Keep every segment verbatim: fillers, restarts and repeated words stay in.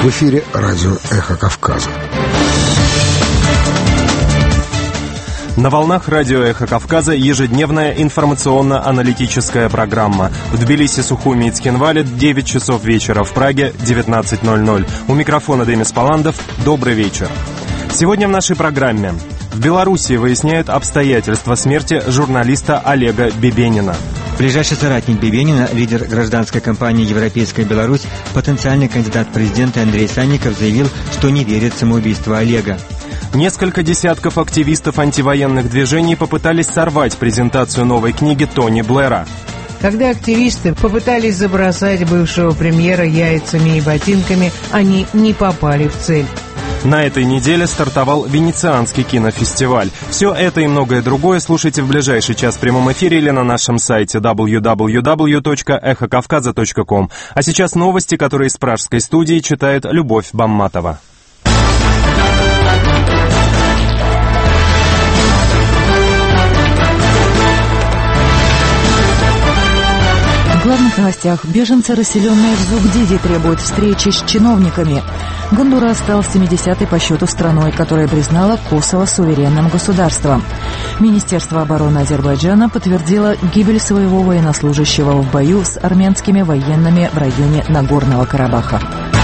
В эфире радио «Эхо Кавказа». На волнах радио «Эхо Кавказа» ежедневная информационно-аналитическая программа. В Тбилиси, Сухуми и Цхинвале девять часов вечера, в Праге девятнадцать ноль ноль. У микрофона Демис Паландов. Добрый вечер. Сегодня в нашей программе. В Белоруссии выясняют обстоятельства смерти журналиста Олега Бибенина. Ближайший соратник Бибенина, лидер гражданской кампании «Европейская Беларусь», потенциальный кандидат в президенты Андрей Санников заявил, что не верит в самоубийство Олега. Несколько десятков активистов антивоенных движений попытались сорвать презентацию новой книги Тони Блэра. Когда активисты попытались забросать бывшего премьера яйцами и ботинками, они не попали в цель. На этой неделе стартовал Венецианский кинофестиваль. Все это и многое другое слушайте в ближайший час в прямом эфире или на нашем сайте дабл ю дабл ю дабл ю точка эхо кавказа точка ком. А сейчас новости, которые из пражской студии читает Любовь Бамматова. В главных новостях. Беженцы, расселенные в Зугдиди, требуют встречи с чиновниками. Гондурас стал семидесятой по счету страной, которая признала Косово суверенным государством. Министерство обороны Азербайджана подтвердило гибель своего военнослужащего в бою с армянскими военными в районе Нагорного Карабаха.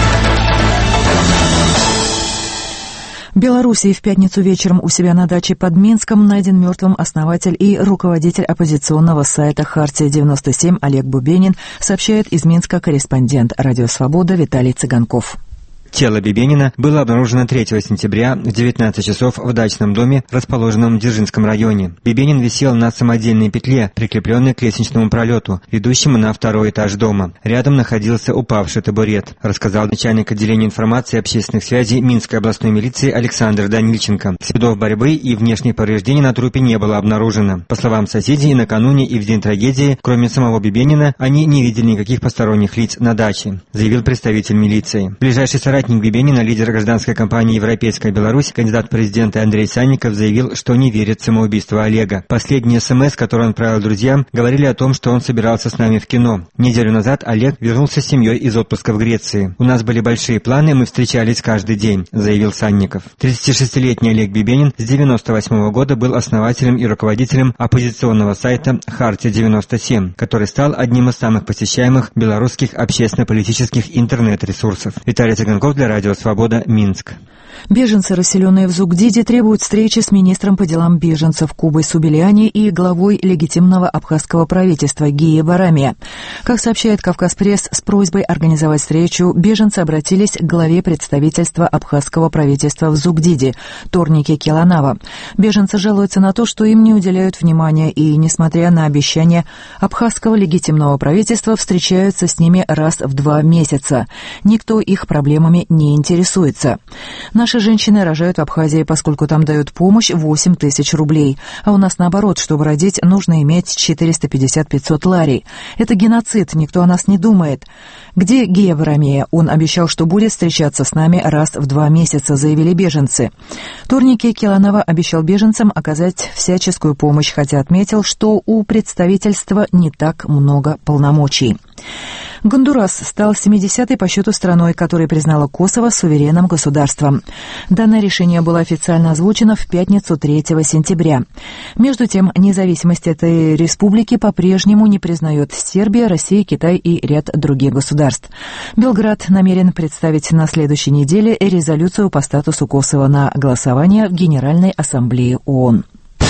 В Белоруссии в пятницу вечером у себя на даче под Минском найден мертвым основатель и руководитель оппозиционного сайта «Хартия девяносто семь» Олег Бибенин, сообщает из Минска корреспондент «Радио Свобода» Виталий Цыганков. Тело Бибенина было обнаружено третьего сентября в девятнадцать часов в дачном доме, расположенном в Дзержинском районе. Бибенин висел на самодельной петле, прикрепленной к лестничному пролету, ведущему на второй этаж дома. Рядом находился упавший табурет, рассказал начальник отделения информации и общественных связей Минской областной милиции Александр Данильченко. Следов борьбы и внешних повреждений на трупе не было обнаружено. По словам соседей, накануне и в день трагедии, кроме самого Бибенина, они не видели никаких посторонних лиц на даче, заявил представитель милиции. Ближайший соратник Бибенина, лидер гражданской кампании «Европейская Беларусь», кандидат в президенты Андрей Санников заявил, что не верит в самоубийство Олега. Последние СМС, которые он отправил друзьям, говорили о том, что он собирался с нами в кино. Неделю назад Олег вернулся с семьей из отпуска в Греции. «У нас были большие планы, мы встречались каждый день», заявил Санников. тридцатишестилетний Олег Бибенин с девяносто восьмого года был основателем и руководителем оппозиционного сайта «Хартия девяносто семь», который стал одним из самых посещаемых белорусских общественно-политических интернет-ресурсов. Виталий Цыганков для Радио Свобода, Минск. Беженцы, расселенные в Зугдиди, требуют встречи с министром по делам беженцев Кубой Субилиани и главой легитимного абхазского правительства Гие Барамия. Как сообщает Кавказпресс, с просьбой организовать встречу беженцы обратились к главе представительства абхазского правительства в Зугдиди Торнике Келанава. Беженцы жалуются на то, что им не уделяют внимания и, несмотря на обещания абхазского легитимного правительства, встречаются с ними раз в два месяца. Никто их проблемами не интересуется. Наши женщины рожают в Абхазии, поскольку там дают помощь восемь тысяч рублей. А у нас наоборот, чтобы родить, нужно иметь четыреста пятьдесят - пятьсот ларей. Это геноцид, никто о нас не думает. Где Гия Барамия? Он обещал, что будет встречаться с нами раз в два месяца, заявили беженцы. Торнике Келанава обещал беженцам оказать всяческую помощь, хотя отметил, что у представительства не так много полномочий. Гондурас стал семидесятой по счету страной, которая признала Косово суверенным государством. Данное решение было официально озвучено в пятницу третьего сентября. Между тем, независимость этой республики по-прежнему не признает Сербия, Россия, Китай и ряд других государств. Белград намерен представить на следующей неделе резолюцию по статусу Косово на голосование в Генеральной Ассамблее ООН.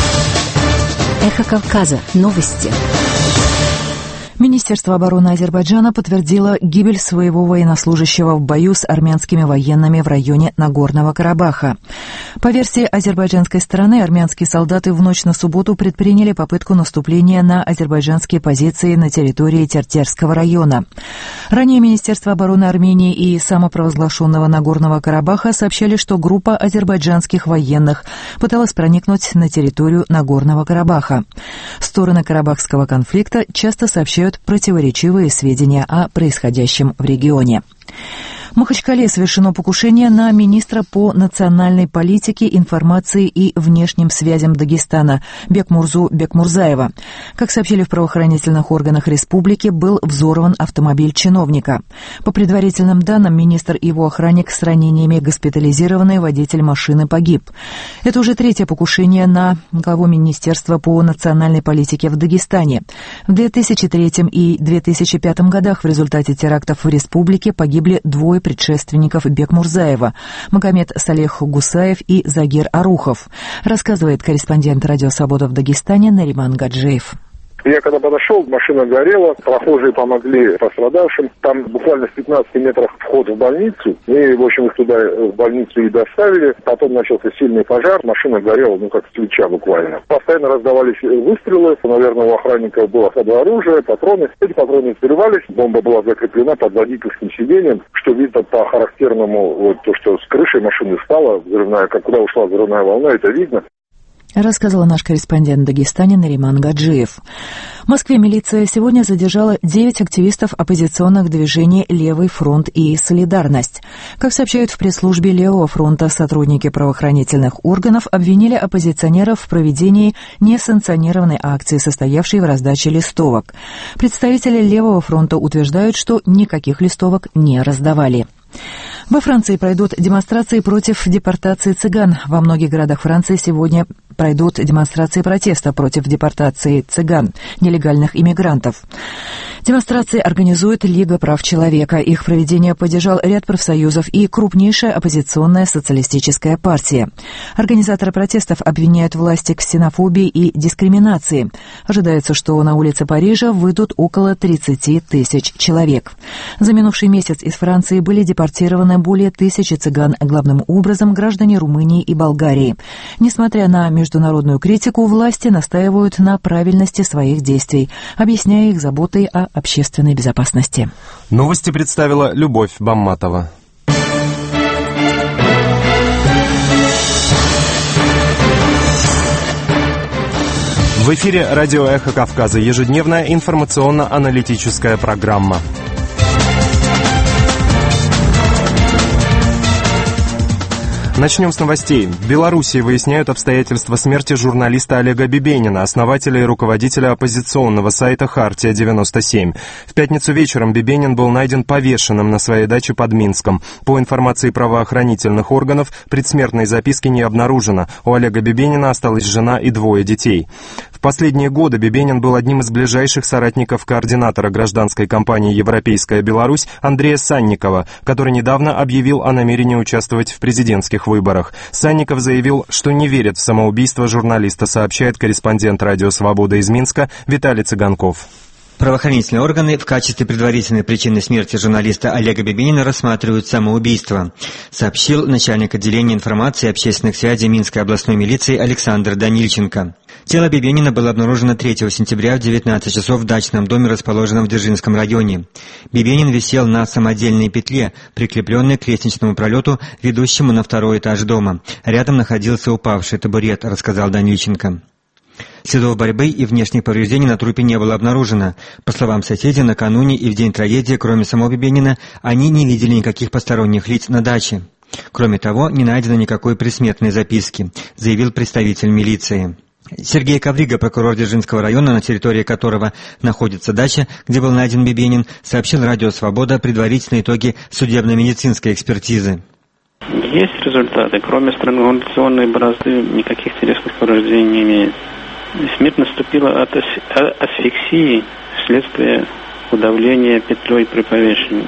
Эхо Кавказа. Новости. Министерство обороны Азербайджана подтвердило гибель своего военнослужащего в бою с армянскими военными в районе Нагорного Карабаха. По версии азербайджанской стороны, армянские солдаты в ночь на субботу предприняли попытку наступления на азербайджанские позиции на территории Тертерского района. Ранее Министерство обороны Армении и самопровозглашенного Нагорного Карабаха сообщали, что группа азербайджанских военных пыталась проникнуть на территорию Нагорного Карабаха. Стороны карабахского конфликта часто сообщают противоречивые сведения о происходящем в регионе. В Махачкале совершено покушение на министра по национальной политике, информации и внешним связям Дагестана Бекмурзу Бекмурзаева. Как сообщили в правоохранительных органах республики, был взорван автомобиль чиновника. По предварительным данным, министр и его охранник с ранениями госпитализированный, водитель машины погиб. Это уже третье покушение на главу Министерства по национальной политике в Дагестане. В две тысячи третьем и две тысячи пятом годах в результате терактов в республике погибли двое предшественников Бекмурзаева – Магомед Салех Гусаев и Загир Арухов, рассказывает корреспондент «Радио Свобода» в Дагестане Нариман Гаджиев. Я когда подошел, машина горела, прохожие помогли пострадавшим. Там буквально в пятнадцати метрах вход в больницу. И, в общем, их туда, в больницу и доставили. Потом начался сильный пожар, машина горела, ну, как свеча буквально. Постоянно раздавались выстрелы. Наверное, у охранников было оружие, патроны. Эти патроны взрывались. Бомба была закреплена под водительским сиденьем, что видно по характерному, вот то, что с крышей машины стала взрывная, как куда ушла взрывная волна, это видно. Рассказывала наш корреспондент в Дагестане Нариман Гаджиев. В Москве милиция сегодня задержала девять активистов оппозиционных движений «Левый фронт» и «Солидарность». Как сообщают в пресс-службе «Левого фронта», сотрудники правоохранительных органов обвинили оппозиционеров в проведении несанкционированной акции, состоявшей в раздаче листовок. Представители «Левого фронта» утверждают, что никаких листовок не раздавали. Во Франции пройдут демонстрации против депортации цыган. Во многих городах Франции сегодня пройдут демонстрации протеста против депортации цыган, нелегальных иммигрантов. Демонстрации организует Лига прав человека. Их проведение поддержал ряд профсоюзов и крупнейшая оппозиционная социалистическая партия. Организаторы протестов обвиняют власти в ксенофобии и дискриминации. Ожидается, что на улицы Парижа выйдут около тридцати тысяч человек. За минувший месяц из Франции были депортированы более тысячи цыган, главным образом граждане Румынии и Болгарии. Несмотря на международную критику, власти настаивают на правильности своих действий, объясняя их заботой о общественной безопасности. Новости представила Любовь Бамматова. В эфире радио «Эхо Кавказа», ежедневная информационно-аналитическая программа. Начнем с новостей. В Белоруссии выясняют обстоятельства смерти журналиста Олега Бибенина, основателя и руководителя оппозиционного сайта «Хартия девяносто семь». В пятницу вечером Бибенин был найден повешенным на своей даче под Минском. По информации правоохранительных органов, предсмертной записки не обнаружено. У Олега Бибенина осталась жена и двое детей. В последние годы Бибенин был одним из ближайших соратников координатора гражданской кампании «Европейская Беларусь» Андрея Санникова, который недавно объявил о намерении участвовать в президентских выборах. Санников заявил, что не верит в самоубийство журналиста, сообщает корреспондент «Радио Свобода» из Минска Виталий Цыганков. Правоохранительные органы в качестве предварительной причины смерти журналиста Олега Бибенина рассматривают самоубийство, сообщил начальник отделения информации и общественных связей Минской областной милиции Александр Данильченко. Тело Бибенина было обнаружено третьего сентября в девятнадцать часов в дачном доме, расположенном в Дзержинском районе. Бибенин висел на самодельной петле, прикрепленной к лестничному пролету, ведущему на второй этаж дома. Рядом находился упавший табурет, рассказал Данильченко. Следов борьбы и внешних повреждений на трупе не было обнаружено. По словам соседей, накануне и в день трагедии, кроме самого Бибенина, они не видели никаких посторонних лиц на даче. Кроме того, не найдено никакой предсмертной записки, заявил представитель милиции. Сергей Коврига, прокурор Дзержинского района, на территории которого находится дача, где был найден Бибенин, сообщил «Радио Свобода» предварительные итоги судебно-медицинской экспертизы. Есть результаты. Кроме странгуляционной борозды, никаких телесных повреждений не имеет. Смерть наступила от асфиксии вследствие удавления петлей при повешении.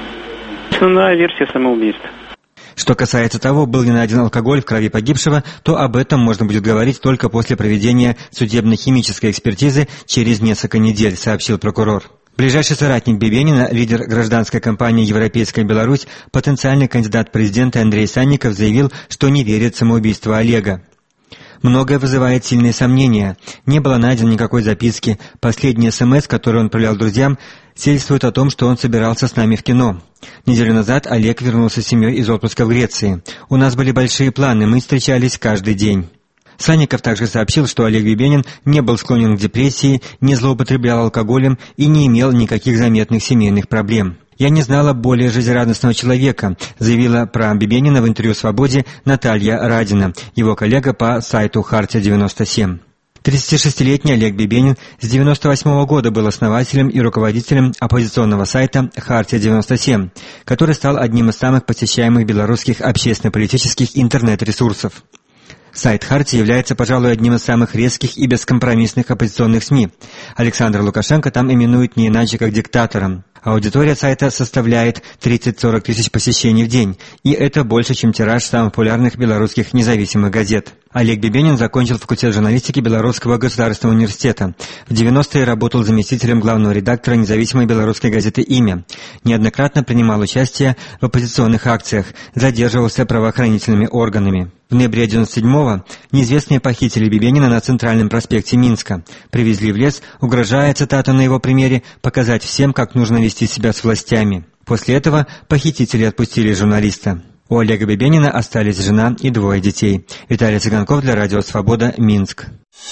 Основная версия самоубийства. Что касается того, был ли найден алкоголь в крови погибшего, то об этом можно будет говорить только после проведения судебно-химической экспертизы через несколько недель, сообщил прокурор. Ближайший соратник Бибенина, лидер гражданской кампании «Европейская Беларусь», потенциальный кандидат в президенты Андрей Санников заявил, что не верит в самоубийство Олега. Многое вызывает сильные сомнения. Не было найдено никакой записки. Последний СМС, который он отправлял друзьям, свидетельствует о том, что он собирался с нами в кино. Неделю назад Олег вернулся с семьей из отпуска в Греции. У нас были большие планы, мы встречались каждый день. Санников также сообщил, что Олег Бибенин не был склонен к депрессии, не злоупотреблял алкоголем и не имел никаких заметных семейных проблем. «Я не знала более жизнерадостного человека», заявила про Бибенина в интервью «Свободе» Наталья Радина, его коллега по сайту «Хартия девяносто семь». тридцатишестилетний Олег Бибенин с девяносто восьмого года был основателем и руководителем оппозиционного сайта «Хартия девяносто семь», который стал одним из самых посещаемых белорусских общественно-политических интернет-ресурсов. Сайт «Хартия» является, пожалуй, одним из самых резких и бескомпромиссных оппозиционных СМИ. Александра Лукашенко там именуют не иначе, как диктатором. Аудитория сайта составляет тридцать-сорок тысяч посещений в день, и это больше, чем тираж самых популярных белорусских независимых газет. Олег Бибенин закончил факультет журналистики Белорусского государственного университета. В девяностые работал заместителем главного редактора независимой белорусской газеты «Имя». Неоднократно принимал участие в оппозиционных акциях, задерживался правоохранительными органами. В ноябре девяносто седьмого неизвестные похитили Бибенина на Центральном проспекте Минска. Привезли в лес, угрожая, цитата на его примере, показать всем, как нужно вести себя с властями. После этого похитители отпустили журналиста. У Олега Бибенина остались жена и двое детей. Виталий Цыганков для Радио Свобода, Минск.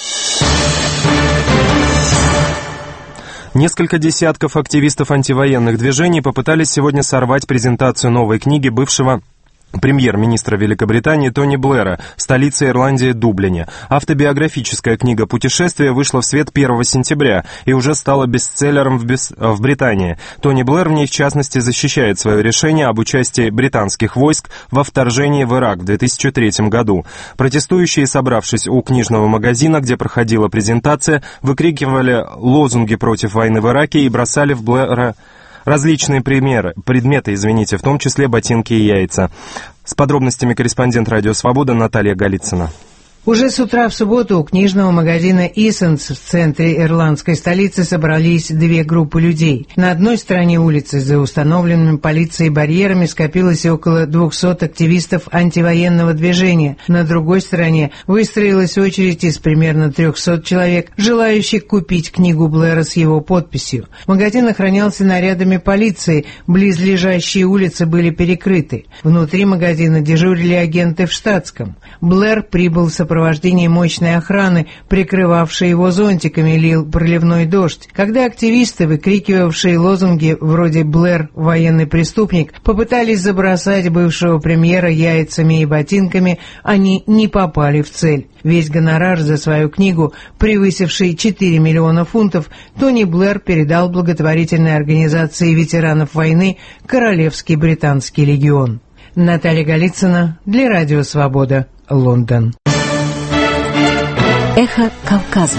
Несколько десятков активистов антивоенных движений попытались сегодня сорвать презентацию новой книги бывшего премьер-министра Великобритании Тони Блэра в столице Ирландии Дублине. Автобиографическая книга «Путешествие» вышла в свет первого сентября и уже стала бестселлером в, бес... в Британии. Тони Блэр в ней, в частности, защищает свое решение об участии британских войск во вторжении в Ирак в две тысячи третьем году. Протестующие, собравшись у книжного магазина, где проходила презентация, выкрикивали лозунги против войны в Ираке и бросали в Блэра различные примеры, предметы, извините, в том числе ботинки и яйца. С подробностями корреспондент «Радио Свобода» Наталья Голицына. Уже с утра в субботу у книжного магазина «Исенс» в центре ирландской столицы собрались две группы людей. На одной стороне улицы за установленными полицией барьерами скопилось около двухсот активистов антивоенного движения. На другой стороне выстроилась очередь из примерно трехсот человек, желающих купить книгу Блэра с его подписью. Магазин охранялся нарядами полиции, близлежащие улицы были перекрыты. Внутри магазина дежурили агенты в штатском. Блэр прибыл в сопровождении в сопровождении мощной охраны, прикрывавшей его зонтиками, лил проливной дождь. Когда активисты, выкрикивавшие лозунги вроде «Блэр – военный преступник», попытались забросать бывшего премьера яйцами и ботинками, они не попали в цель. Весь гонорар за свою книгу, превысивший четыре миллиона фунтов, Тони Блэр передал благотворительной организации ветеранов войны «Королевский британский легион». Наталья Голицына для Радио Свобода, Лондон. Эхо Кавказа.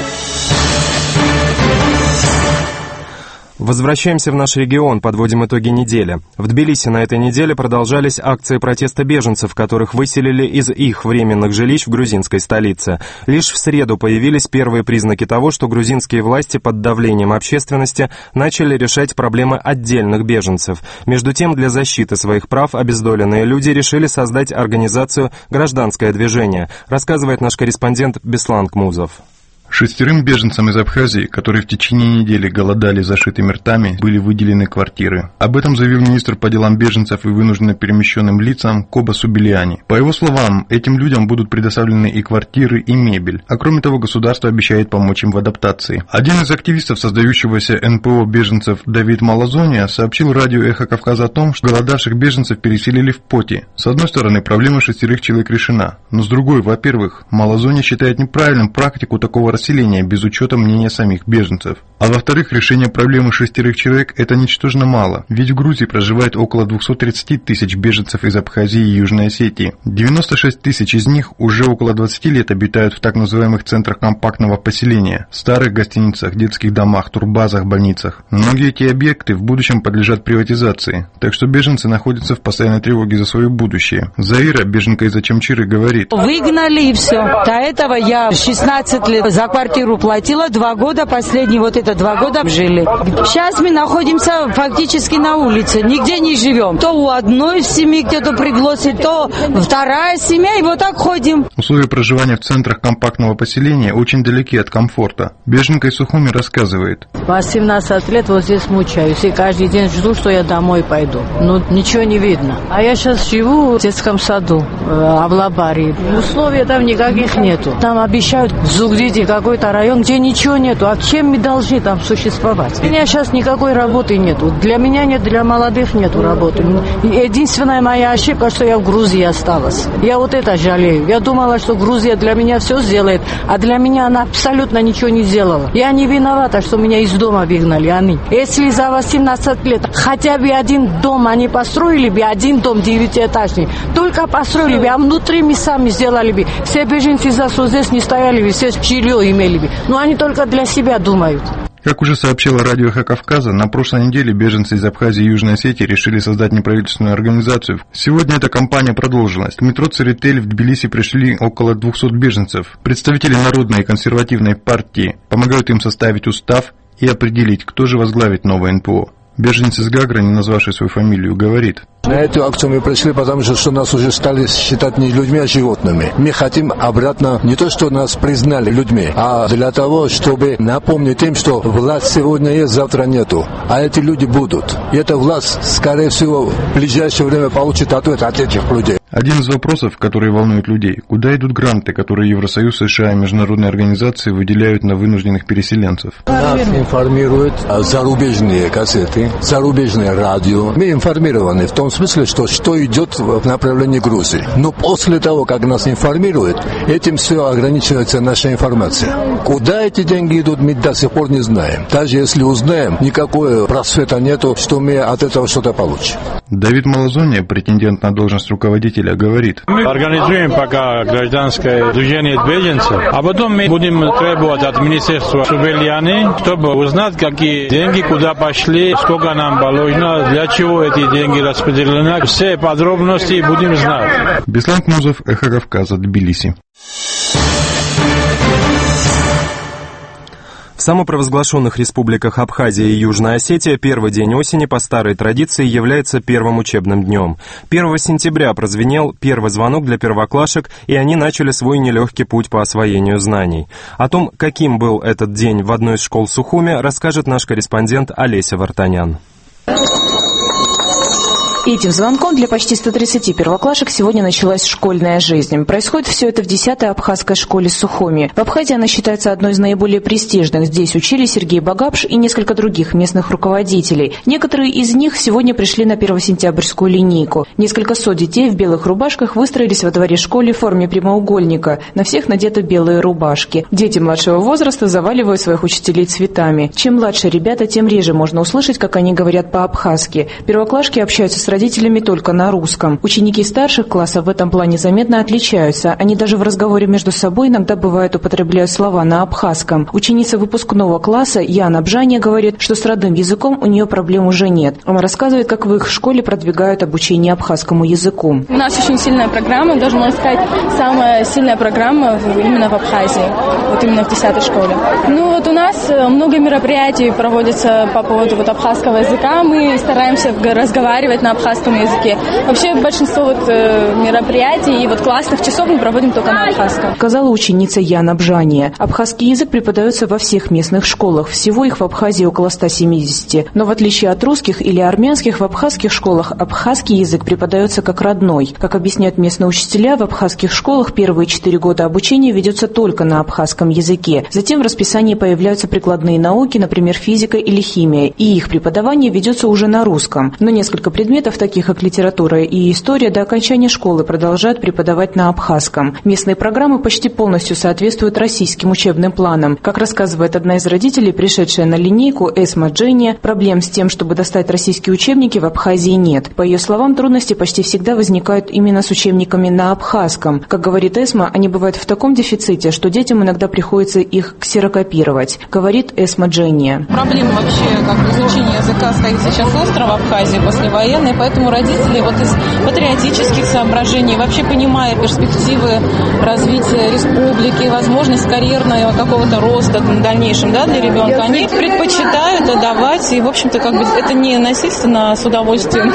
Возвращаемся в наш регион, подводим итоги недели. В Тбилиси на этой неделе продолжались акции протеста беженцев, которых выселили из их временных жилищ в грузинской столице. Лишь в среду появились первые признаки того, что грузинские власти под давлением общественности начали решать проблемы отдельных беженцев. Между тем, для защиты своих прав обездоленные люди решили создать организацию «Гражданское движение», рассказывает наш корреспондент Беслан Кмузов. Шестерым беженцам из Абхазии, которые в течение недели голодали зашитыми ртами, были выделены квартиры. Об этом заявил министр по делам беженцев и вынужденно перемещенным лицам Коба Субилиани. По его словам, этим людям будут предоставлены и квартиры, и мебель. А кроме того, государство обещает помочь им в адаптации. Один из активистов создающегося эн пэ о беженцев Давид Малазония сообщил радио «Эхо Кавказа» о том, что голодавших беженцев переселили в Поти. С одной стороны, проблема шестерых человек решена. Но с другой, во-первых, Малазония считает неправильным практику такого расселения без учета мнения самих беженцев. А во-вторых, решение проблемы шестерых человек – это ничтожно мало, ведь в Грузии проживает около двухсот тридцати тысяч беженцев из Абхазии и Южной Осетии. девяносто шесть тысяч из них уже около двадцати лет обитают в так называемых центрах компактного поселения, старых гостиницах, детских домах, турбазах, больницах. Многие эти объекты в будущем подлежат приватизации, так что беженцы находятся в постоянной тревоге за свое будущее. Заира, беженка из Ачамчиры, говорит: выгнали и все. До этого я шестнадцать лет за квартиру платила, два года, последние вот это два года жили. Сейчас мы находимся фактически на улице, нигде не живем. То у одной семьи где-то пригласили, то вторая семья, и вот так ходим. Условия проживания в центрах компактного поселения очень далеки от комфорта. Беженка из Сухуми рассказывает: восемнадцать лет вот здесь мучаюсь, и каждый день жду, что я домой пойду. Но ничего не видно. А я сейчас живу в детском саду, в Авлабаре. Условий там никаких нету. Там обещают в Зугдиде, как какой-то район, где ничего нету. А чем мы должны там существовать? У меня сейчас никакой работы нету. Для меня нет, для молодых нету работы. Единственная моя ошибка, что я в Грузии осталась. Я вот это жалею. Я думала, что Грузия для меня все сделает, а для меня она абсолютно ничего не сделала. Я не виновата, что меня из дома выгнали они. Если за восемнадцать лет хотя бы один дом они построили бы, один дом девятиэтажный, только построили бы, а внутри мы сами сделали бы. Все беженцы за что здесь не стояли бы, все жилье имели бы. Но они только для себя думают. Как уже сообщило радио «Эхо Кавказа», на прошлой неделе беженцы из Абхазии и Южной Осетии решили создать неправительственную организацию. Сегодня эта кампания продолжилась. В метро Церетели в Тбилиси пришли около двухсот беженцев. Представители Народной и консервативной партии помогают им составить устав и определить, кто же возглавит новое эн пэ о. Беженец из Гагры, не назвавший свою фамилию, говорит: на эту акцию мы пришли, потому что, что нас уже стали считать не людьми, а животными. Мы хотим обратно не то, что нас признали людьми, а для того, чтобы напомнить им, что власть сегодня есть, завтра нету. А эти люди будут. И эта власть, скорее всего, в ближайшее время получит ответ от этих людей. Один из вопросов, которые волнуют людей: куда идут гранты, которые Евросоюз, США и международные организации выделяют на вынужденных переселенцев? Нас информируют зарубежные газеты, зарубежное радио. Мы информированы в том смысле, что что идет в направлении Грузии. Но после того, как нас информируют, этим все ограничивается наша информация. Куда эти деньги идут, мы до сих пор не знаем. Даже если узнаем, никакого просвета нету, что мы от этого что-то получим. Давид Малазония, претендент на должность руководителя, говорит: мы организуем пока гражданское движение беженцев, а потом мы будем требовать от министерства Субельяны, чтобы узнать, какие деньги куда пошли, сколько нам положено, для чего эти деньги распределены. Все подробности будем знать. Беслан Кнузов, Эхо Кавказа, Тбилиси. В самопровозглашенных республиках Абхазия и Южная Осетия первый день осени по старой традиции является первым учебным днем. первого сентября прозвенел первый звонок для первоклашек, и они начали свой нелегкий путь по освоению знаний. О том, каким был этот день в одной из школ Сухуми, расскажет наш корреспондент Олеся Вартанян. Этим звонком для почти ста тридцати первоклашек сегодня началась школьная жизнь. Происходит все это в десятой абхазской школе Сухуми. В Абхазии она считается одной из наиболее престижных. Здесь учились Сергей Багапш и несколько других местных руководителей. Некоторые из них сегодня пришли на первосентябрьскую линейку. Несколько сот детей в белых рубашках выстроились во дворе школы в форме прямоугольника. На всех надеты белые рубашки. Дети младшего возраста заваливают своих учителей цветами. Чем младше ребята, тем реже можно услышать, как они говорят по-абхазски. Первоклашки общаются с родителями только на русском. Ученики старших классов в этом плане заметно отличаются. Они даже в разговоре между собой иногда бывает употребляют слова на абхазском. Ученица выпускного класса Яна Бжания говорит, что с родным языком у нее проблем уже нет. Она рассказывает, как в их школе продвигают обучение абхазскому языку. У нас очень сильная программа, даже можно сказать, самая сильная программа именно в Абхазии, вот именно в десятой школе. Ну вот у нас много мероприятий проводится по поводу вот абхазского языка. Мы стараемся разговаривать на абхазском языке. Вообще большинство вот э, мероприятий и вот классных часов мы проводим только на абхазском. Сказала ученица Яна Бжания. Абхазский язык преподается во всех местных школах. Всего их в Абхазии около ста семидесяти. Но в отличие от русских или армянских, в абхазских школах абхазский язык преподается как родной. Как объясняют местные учителя, в абхазских школах первые четыре года обучения ведется только на абхазском языке. Затем в расписании появляются прикладные науки, например, физика или химия, и их преподавание ведется уже на русском. Но несколько предметов, таких как литература и история, до окончания школы продолжают преподавать на абхазском. Местные программы почти полностью соответствуют российским учебным планам. Как рассказывает одна из родителей, пришедшая на линейку, Эсма Джения, проблем с тем, чтобы достать российские учебники, в Абхазии нет. По ее словам, трудности почти всегда возникают именно с учебниками на абхазском. Как говорит Эсма, они бывают в таком дефиците, что детям иногда приходится их ксерокопировать. Говорит Эсма Джения. Проблема вообще как изучение языка стоит сейчас остро в Абхазии послевоенной, поэтому родители вот из патриотических соображений, вообще понимая перспективы развития республики, возможность карьерного какого-то роста в дальнейшем, да, для ребенка, они предпочитают отдавать, и, в общем-то, как бы это не насильственно, а с удовольствием,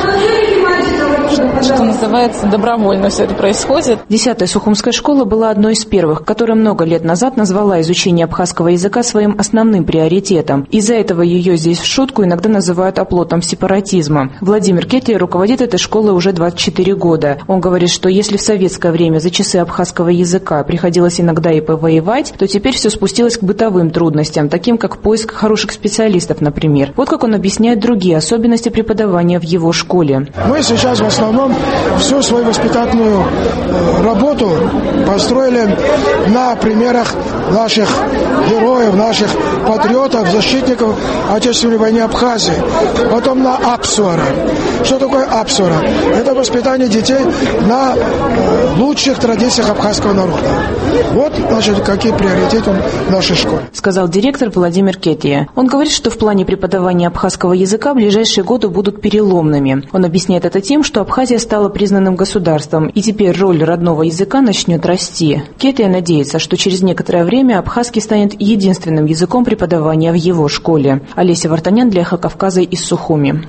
что, что называется, добровольно все это происходит. Десятая Сухумская школа была одной из первых, которая много лет назад назвала изучение абхазского языка своим основным приоритетом. Из-за этого ее здесь в шутку иногда называют оплотом сепаратизма. Владимир Кетлер, Виталий руководит этой школой уже двадцать четыре года. Он говорит, что если в советское время за часы абхазского языка приходилось иногда и повоевать, то теперь все спустилось к бытовым трудностям, таким как поиск хороших специалистов, например. Вот как он объясняет другие особенности преподавания в его школе. Мы сейчас в основном всю свою воспитательную работу построили на примерах наших героев, наших патриотов, защитников Отечественной войны Абхазии. Потом на Апсуара. Что такое Апсуара? Это воспитание детей на лучших традициях абхазского народа. Вот, значит, какие приоритеты в нашей школе. Сказал директор Владимир Кетия. Он говорит, что в плане преподавания абхазского языка в ближайшие годы будут переломными. Он объясняет это тем, что Абхазия стала признанным государством, и теперь роль родного языка начнет расти. Кетия надеется, что через некоторое время абхазский станет единственным языком преподавания в его школе. Олеся Вартанян для Эхо Кавказа из Сухуми.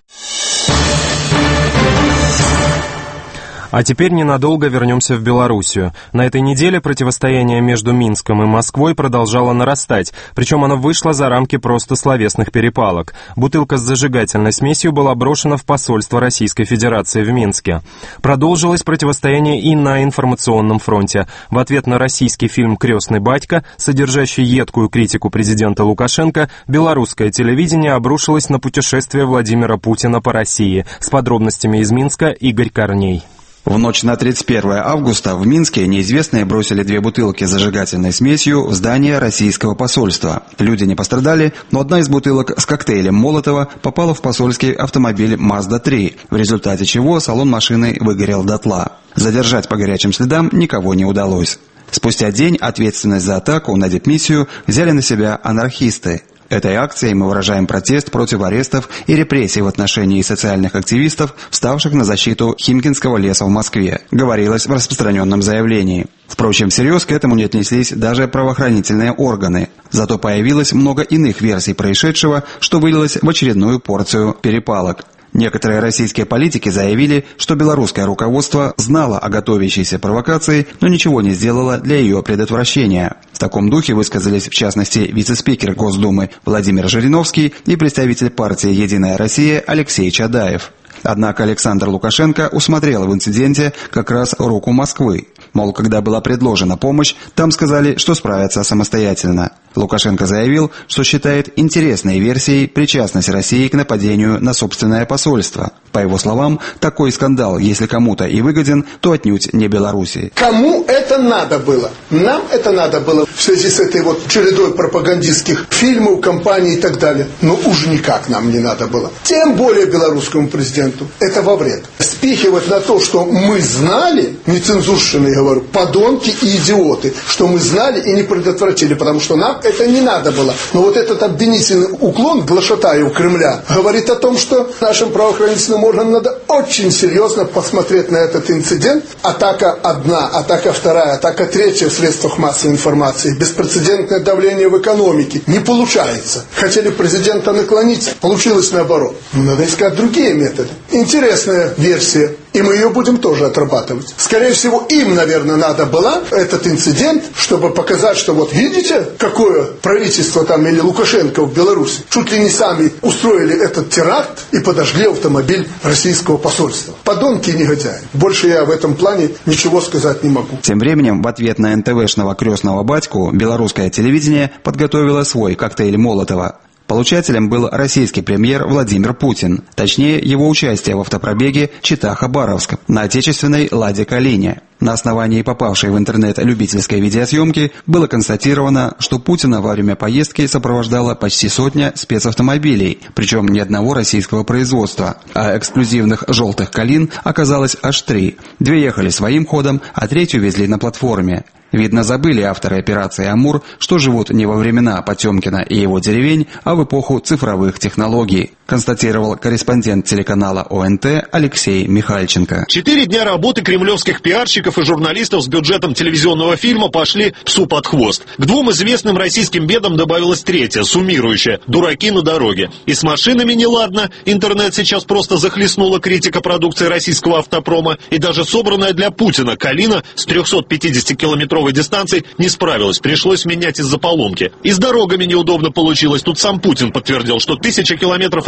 А теперь ненадолго вернемся в Белоруссию. На этой неделе противостояние между Минском и Москвой продолжало нарастать, причем оно вышло за рамки просто словесных перепалок. Бутылка с зажигательной смесью была брошена в посольство Российской Федерации в Минске. Продолжилось противостояние и на информационном фронте. В ответ на российский фильм «Крестный батька», содержащий едкую критику президента Лукашенко, белорусское телевидение обрушилось на путешествие Владимира Путина по России. С подробностями из Минска Игорь Корней. В ночь на тридцать первое августа в Минске неизвестные бросили две бутылки с зажигательной смесью в здание российского посольства. Люди не пострадали, но одна из бутылок с коктейлем Молотова попала в посольский автомобиль Мазда три, в результате чего салон машины выгорел дотла. Задержать по горячим следам никого не удалось. Спустя день ответственность за атаку на дипмиссию взяли на себя анархисты. Этой акцией мы выражаем протест против арестов и репрессий в отношении социальных активистов, вставших на защиту Химкинского леса в Москве, говорилось в распространенном заявлении. Впрочем, всерьез к этому не отнеслись даже правоохранительные органы. Зато появилось много иных версий происшедшего, что вылилось в очередную порцию перепалок. Некоторые российские политики заявили, что белорусское руководство знало о готовящейся провокации, но ничего не сделало для ее предотвращения. В таком духе высказались в частности вице-спикер Госдумы Владимир Жириновский и представитель партии «Единая Россия» Алексей Чадаев. Однако Александр Лукашенко усмотрел в инциденте как раз руку Москвы. Мол, когда была предложена помощь, там сказали, что справятся самостоятельно. Лукашенко заявил, что считает интересной версией причастность России к нападению на собственное посольство. По его словам, такой скандал, если кому-то и выгоден, то отнюдь не Белоруссии. Кому это надо было? Нам это надо было в связи с этой вот чередой пропагандистских фильмов, кампаний и так далее. Но уж никак нам не надо было. Тем более белорусскому президенту. Это во вред. Спихивать на то, что мы знали, нецензурщины, я говорю, подонки и идиоты, что мы знали и не предотвратили, потому что нам это не надо было. Но вот этот обвинительный уклон глашатаев Кремля говорит о том, что нашим правоохранительным органам надо очень серьезно посмотреть на этот инцидент. Атака одна, атака вторая, атака третья в средствах массовой информации, беспрецедентное давление в экономике. Не получается. Хотели президента наклонить, получилось наоборот. Но надо искать другие методы. Интересная версия. И мы ее будем тоже отрабатывать. Скорее всего, им, наверное, надо было этот инцидент, чтобы показать, что вот видите, какое правительство там или Лукашенко в Беларуси. Чуть ли не сами устроили этот теракт и подожгли автомобиль российского посольства. Подонки и негодяи. Больше я в этом плане ничего сказать не могу. Тем временем, в ответ на эн тэ вэ-шного крестного батьку, белорусское телевидение подготовило свой коктейль Молотова. Получателем был российский премьер Владимир Путин, точнее его участие в автопробеге Чита-Хабаровск на отечественной «Ладе Калине». На основании попавшей в интернет любительской видеосъемки было констатировано, что Путина во время поездки сопровождала почти сотня спецавтомобилей, причем ни одного российского производства, а эксклюзивных «желтых калин» оказалось аж три. Две ехали своим ходом, а третью везли на платформе. Видно, забыли авторы операции «Амур», что живут не во времена Потемкина и его деревень, а в эпоху цифровых технологий, констатировал корреспондент телеканала о эн тэ Алексей Михальченко. Четыре дня работы кремлевских пиарщиков и журналистов с бюджетом телевизионного фильма пошли псу под хвост. К двум известным российским бедам добавилась третья, суммирующая – дураки на дороге. И с машинами неладно, интернет сейчас просто захлестнула критика продукции российского автопрома, и даже собранная для Путина «Калина» с трехсотпятидесятикилометровой дистанцией не справилась, пришлось менять из-за поломки. И с дорогами неудобно получилось, тут сам Путин подтвердил, что тысяча километров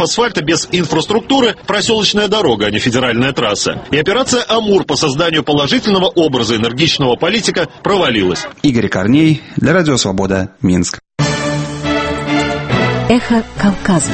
асфальта, без инфраструктуры – проселочная дорога, а не федеральная трасса. И операция «Амур» по созданию положительного образа энергичного политика провалилась. Игорь Корней для Радио Свобода, Минск. Эхо Кавказа.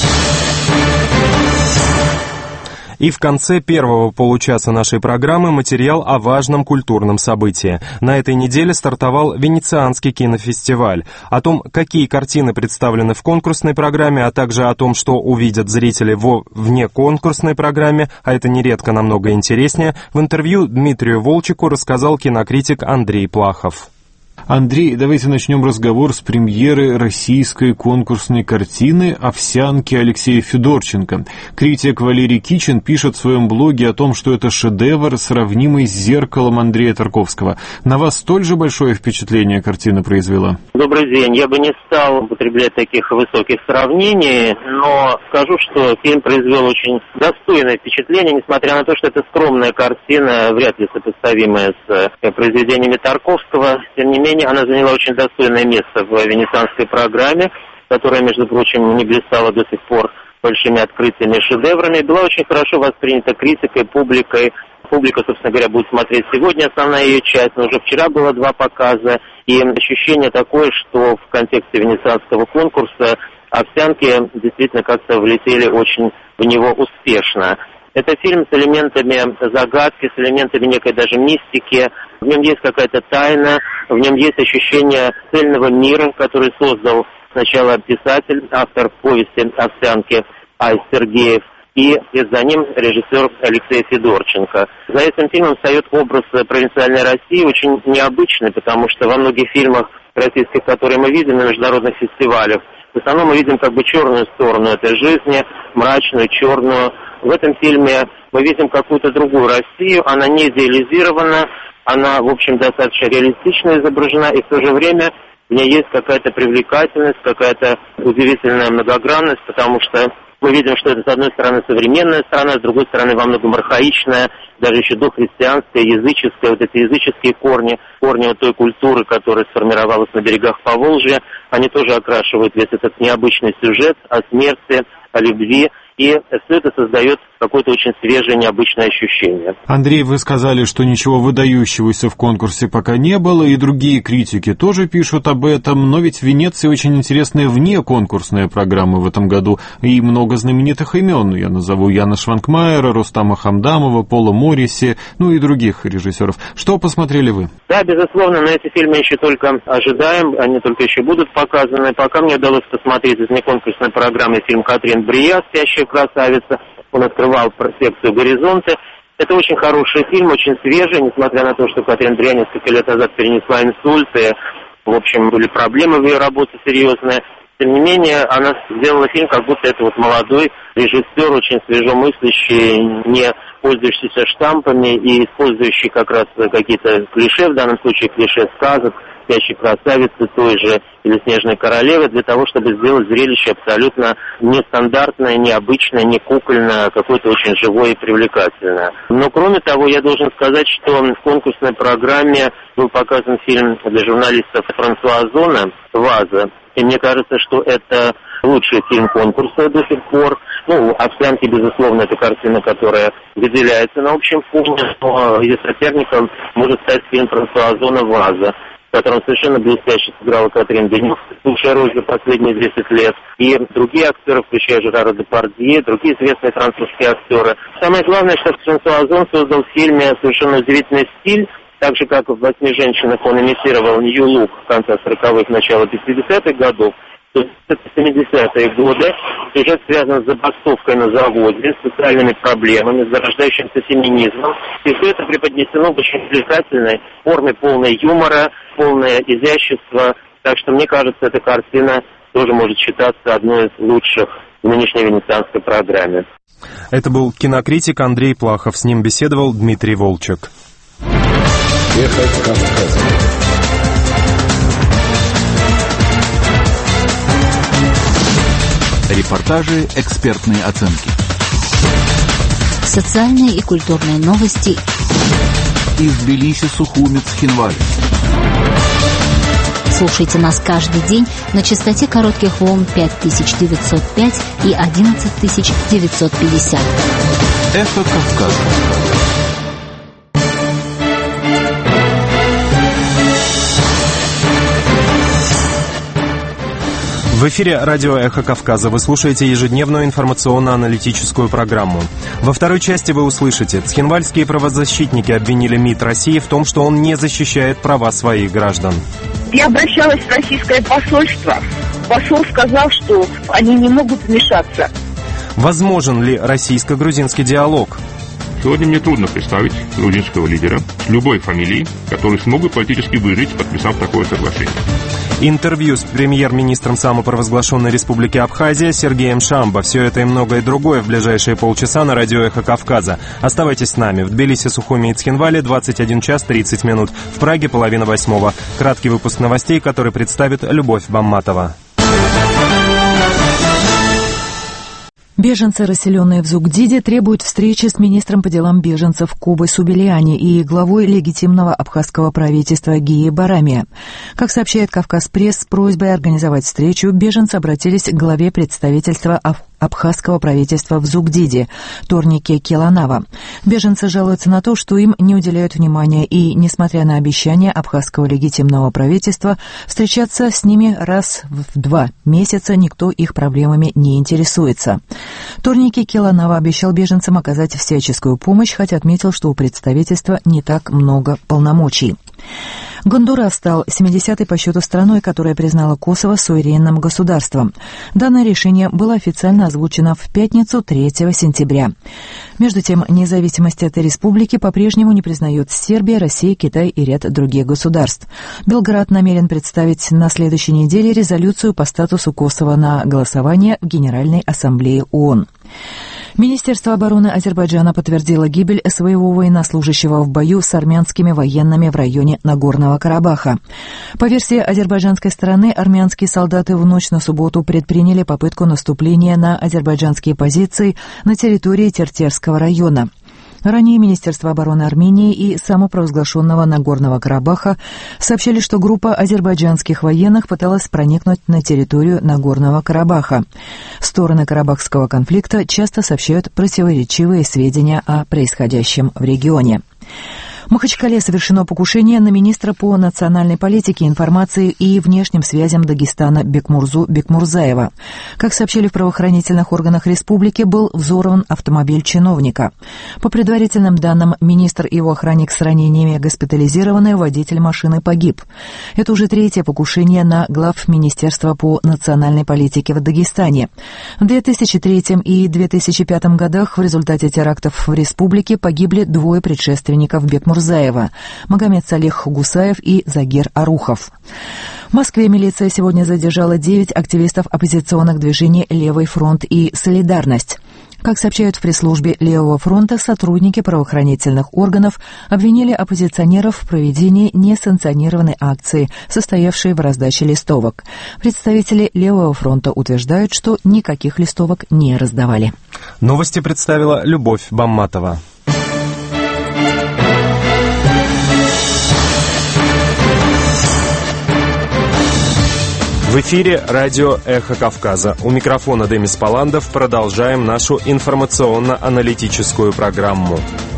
И в конце первого получаса нашей программы материал о важном культурном событии. На этой неделе стартовал Венецианский кинофестиваль. О том, какие картины представлены в конкурсной программе, а также о том, что увидят зрители во внеконкурсной программе, а это нередко намного интереснее, в интервью Дмитрию Волчеку рассказал кинокритик Андрей Плахов. Андрей, давайте начнем разговор с премьеры российской конкурсной картины «Овсянки» Алексея Федорченко. Критик Валерий Кичин пишет в своем блоге о том, что это шедевр, сравнимый с «Зеркалом» Андрея Тарковского. На вас столь же большое впечатление картина произвела? Добрый день. Я бы не стал употреблять таких высоких сравнений, но скажу, что фильм произвел очень достойное впечатление, несмотря на то, что это скромная картина, вряд ли сопоставимая с произведениями Тарковского. Тем не менее, она заняла очень достойное место в венецианской программе, которая, между прочим, не блистала до сих пор большими открытыми шедеврами. Была очень хорошо воспринята критикой, публикой. Публика, собственно говоря, будет смотреть сегодня основная ее часть, но уже вчера было два показа. И ощущение такое, что в контексте венецианского конкурса «Овсянки» действительно как-то влетели очень в него успешно. Это фильм с элементами загадки, с элементами некой даже мистики. В нем есть какая-то тайна, в нем есть ощущение цельного мира, который создал сначала писатель, автор повести «Овсянки» Айс Сергеев, и за ним режиссер Алексей Федорченко. За этим фильмом встает образ провинциальной России, очень необычный, потому что во многих фильмах российских, которые мы видим на международных фестивалях, в основном мы видим как бы черную сторону этой жизни, мрачную, черную. В этом фильме мы видим какую-то другую Россию, она не идеализирована, она, в общем, достаточно реалистично изображена, и в то же время в ней есть какая-то привлекательность, какая-то удивительная многогранность, потому что мы видим, что это, с одной стороны, современная страна, с другой стороны, во многом архаичная, даже еще дохристианская, языческая, вот эти языческие корни, корни вот той культуры, которая сформировалась на берегах Поволжья, они тоже окрашивают весь этот необычный сюжет о смерти, о любви, и все это создает какое-то очень свежее, необычное ощущение. Андрей, вы сказали, что ничего выдающегося в конкурсе пока не было, и другие критики тоже пишут об этом, но ведь в Венеции очень интересная внеконкурсная программа в этом году, и много знаменитых имен. Я назову Яна Шванкмайера, Рустама Хамдамова, Пола Морриси, ну и других режиссеров. Что посмотрели вы? Да, безусловно, на эти фильмы еще только ожидаем, они только еще будут показаны. Пока мне удалось посмотреть из внеконкурсной программы фильм Катрин Брия «Спящая красавица». Он открывал секцию «Горизонты». Это очень хороший фильм, очень свежий, несмотря на то, что Катрин Брия несколько лет назад перенесла инсульт, и, в общем, были проблемы в ее работе серьезные. Тем не менее, она сделала фильм, как будто это вот молодой режиссер, очень свежемыслящий, не пользующийся штампами и использующий как раз какие-то клише, в данном случае клише сказок, «Спящей красавицы» той же или «Снежной королевы», для того, чтобы сделать зрелище абсолютно нестандартное, необычное, не кукольное, а какое-то очень живое и привлекательное. Но, кроме того, я должен сказать, что в конкурсной программе был показан фильм для журналистов Франсуа Озона «Ваза», и мне кажется, что это лучший фильм конкурса до сих пор. Ну, «Овсянки», безусловно, это картина, которая выделяется на общем фоне, но ее соперником может стать фильм Франсуа Озона «Ваза», в котором совершенно блестяще сыграла Катрин Денев, лучшая роль за последние десять лет, и другие актеры, включая Жерара Депардье, другие известные французские актеры. Самое главное, что Франсуа Озон создал в фильме совершенно удивительный стиль. Так же, как в «Восьми женщинах» он имитировал нью-лук конца сороковых, начала пятидесятых годов, то это семидесятые годы. Сюжет связан с забастовкой на заводе, с социальными проблемами, с зарождающимся феминизмом. И все это преподнесено в очень увлекательной форме, полной юмора, полное изящество. Так что, мне кажется, эта картина тоже может считаться одной из лучших в нынешней венецианской программе. Это был кинокритик Андрей Плахов. С ним беседовал Дмитрий Волчек. Эхо Кавказа. Репортажи, экспертные оценки. Социальные и культурные новости. Из Тбилиси, Сухуми, Цхинвали. Слушайте нас каждый день на частоте коротких волн пять тысяч девятьсот пять и одиннадцать тысяч девятьсот пятьдесят. Эхо Кавказа. В эфире радио «Эхо Кавказа». Вы слушаете ежедневную информационно-аналитическую программу. Во второй части вы услышите: цхинвальские правозащитники обвинили МИД России в том, что он не защищает права своих граждан. Я обращалась в российское посольство. Посол сказал, что они не могут вмешаться. Возможен ли российско-грузинский диалог? Сегодня мне трудно представить грузинского лидера с любой фамилией, который смог бы политически выжить, подписав такое соглашение. Интервью с премьер-министром самопровозглашенной Республики Абхазия Сергеем Шамбо. Все это и многое другое в ближайшие полчаса на радио «Эхо Кавказа». Оставайтесь с нами. В Тбилиси, Сухуми и Цхинвале двадцать один час тридцать минут. В Праге половина восьмого. Краткий выпуск новостей, который представит Любовь Бамматова. Беженцы, расселенные в Зугдиде, требуют встречи с министром по делам беженцев Кобой Субельяни и главой легитимного абхазского правительства Гии Барамия. Как сообщает «Кавказ-пресс», с просьбой организовать встречу беженцы обратились к главе представительства абхазского правительства в Зугдиде, Торнике Келанава. Беженцы жалуются на то, что им не уделяют внимания, и, несмотря на обещания абхазского легитимного правительства встречаться с ними раз в два месяца, никто их проблемами не интересуется. Торнике Келанава обещал беженцам оказать всяческую помощь, хотя отметил, что у представительства не так много полномочий. Гондурас стал семидесятой по счету страной, которая признала Косово суверенным государством. Данное решение было официально озвучено в пятницу, третьего сентября. Между тем, независимость этой республики по-прежнему не признает Сербия, Россия, Китай и ряд других государств. Белград намерен представить на следующей неделе резолюцию по статусу Косово на голосование в Генеральной Ассамблее ООН. Министерство обороны Азербайджана подтвердило гибель своего военнослужащего в бою с армянскими военными в районе Нагорного Карабаха. По версии азербайджанской стороны, армянские солдаты в ночь на субботу предприняли попытку наступления на азербайджанские позиции на территории Тертерского района. Ранее Министерство обороны Армении и самопровозглашенного Нагорного Карабаха сообщили, что группа азербайджанских военных пыталась проникнуть на территорию Нагорного Карабаха. Стороны карабахского конфликта часто сообщают противоречивые сведения о происходящем в регионе. В Махачкале совершено покушение на министра по национальной политике, информации и внешним связям Дагестана Бекмурзу Бекмурзаева. Как сообщили в правоохранительных органах республики, был взорван автомобиль чиновника. По предварительным данным, министр и его охранник с ранениями госпитализированы, водитель машины погиб. Это уже третье покушение на глав Министерства по национальной политике в Дагестане. В две тысячи третьем и две тысячи пятом годах в результате терактов в республике погибли двое предшественников Бекмурзаева. Мурзаева, Магомед Салех Гусаев и Загир Арухов. В Москве милиция сегодня задержала девять активистов оппозиционных движений «Левый фронт» и «Солидарность». Как сообщают в пресс-службе Левого фронта, сотрудники правоохранительных органов обвинили оппозиционеров в проведении несанкционированной акции, состоявшей в раздаче листовок. Представители Левого фронта утверждают, что никаких листовок не раздавали. Новости представила Любовь Бамматова. В эфире радио «Эхо Кавказа». У микрофона Демис Паландов. Продолжаем нашу информационно-аналитическую программу.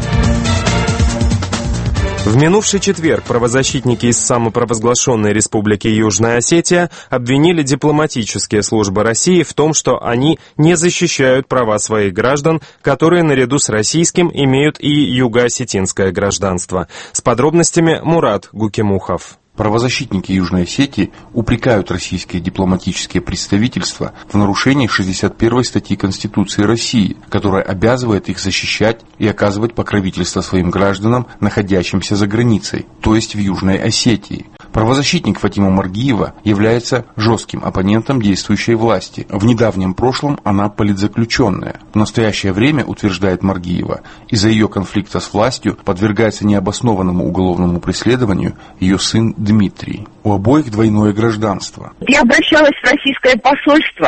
В минувший четверг правозащитники из самопровозглашенной Республики Южная Осетия обвинили дипломатические службы России в том, что они не защищают права своих граждан, которые наряду с российским имеют и юго-осетинское гражданство. С подробностями Мурат Гукимухов. Правозащитники Южной Осетии упрекают российские дипломатические представительства в нарушении шестьдесят первой статьи Конституции России, которая обязывает их защищать и оказывать покровительство своим гражданам, находящимся за границей, то есть в Южной Осетии. Правозащитник Фатима Маргиева является жестким оппонентом действующей власти. В недавнем прошлом она политзаключенная. В настоящее время, утверждает Маргиева, из-за ее конфликта с властью подвергается необоснованному уголовному преследованию ее сын Дмитрий. У обоих двойное гражданство. Я обращалась в российское посольство.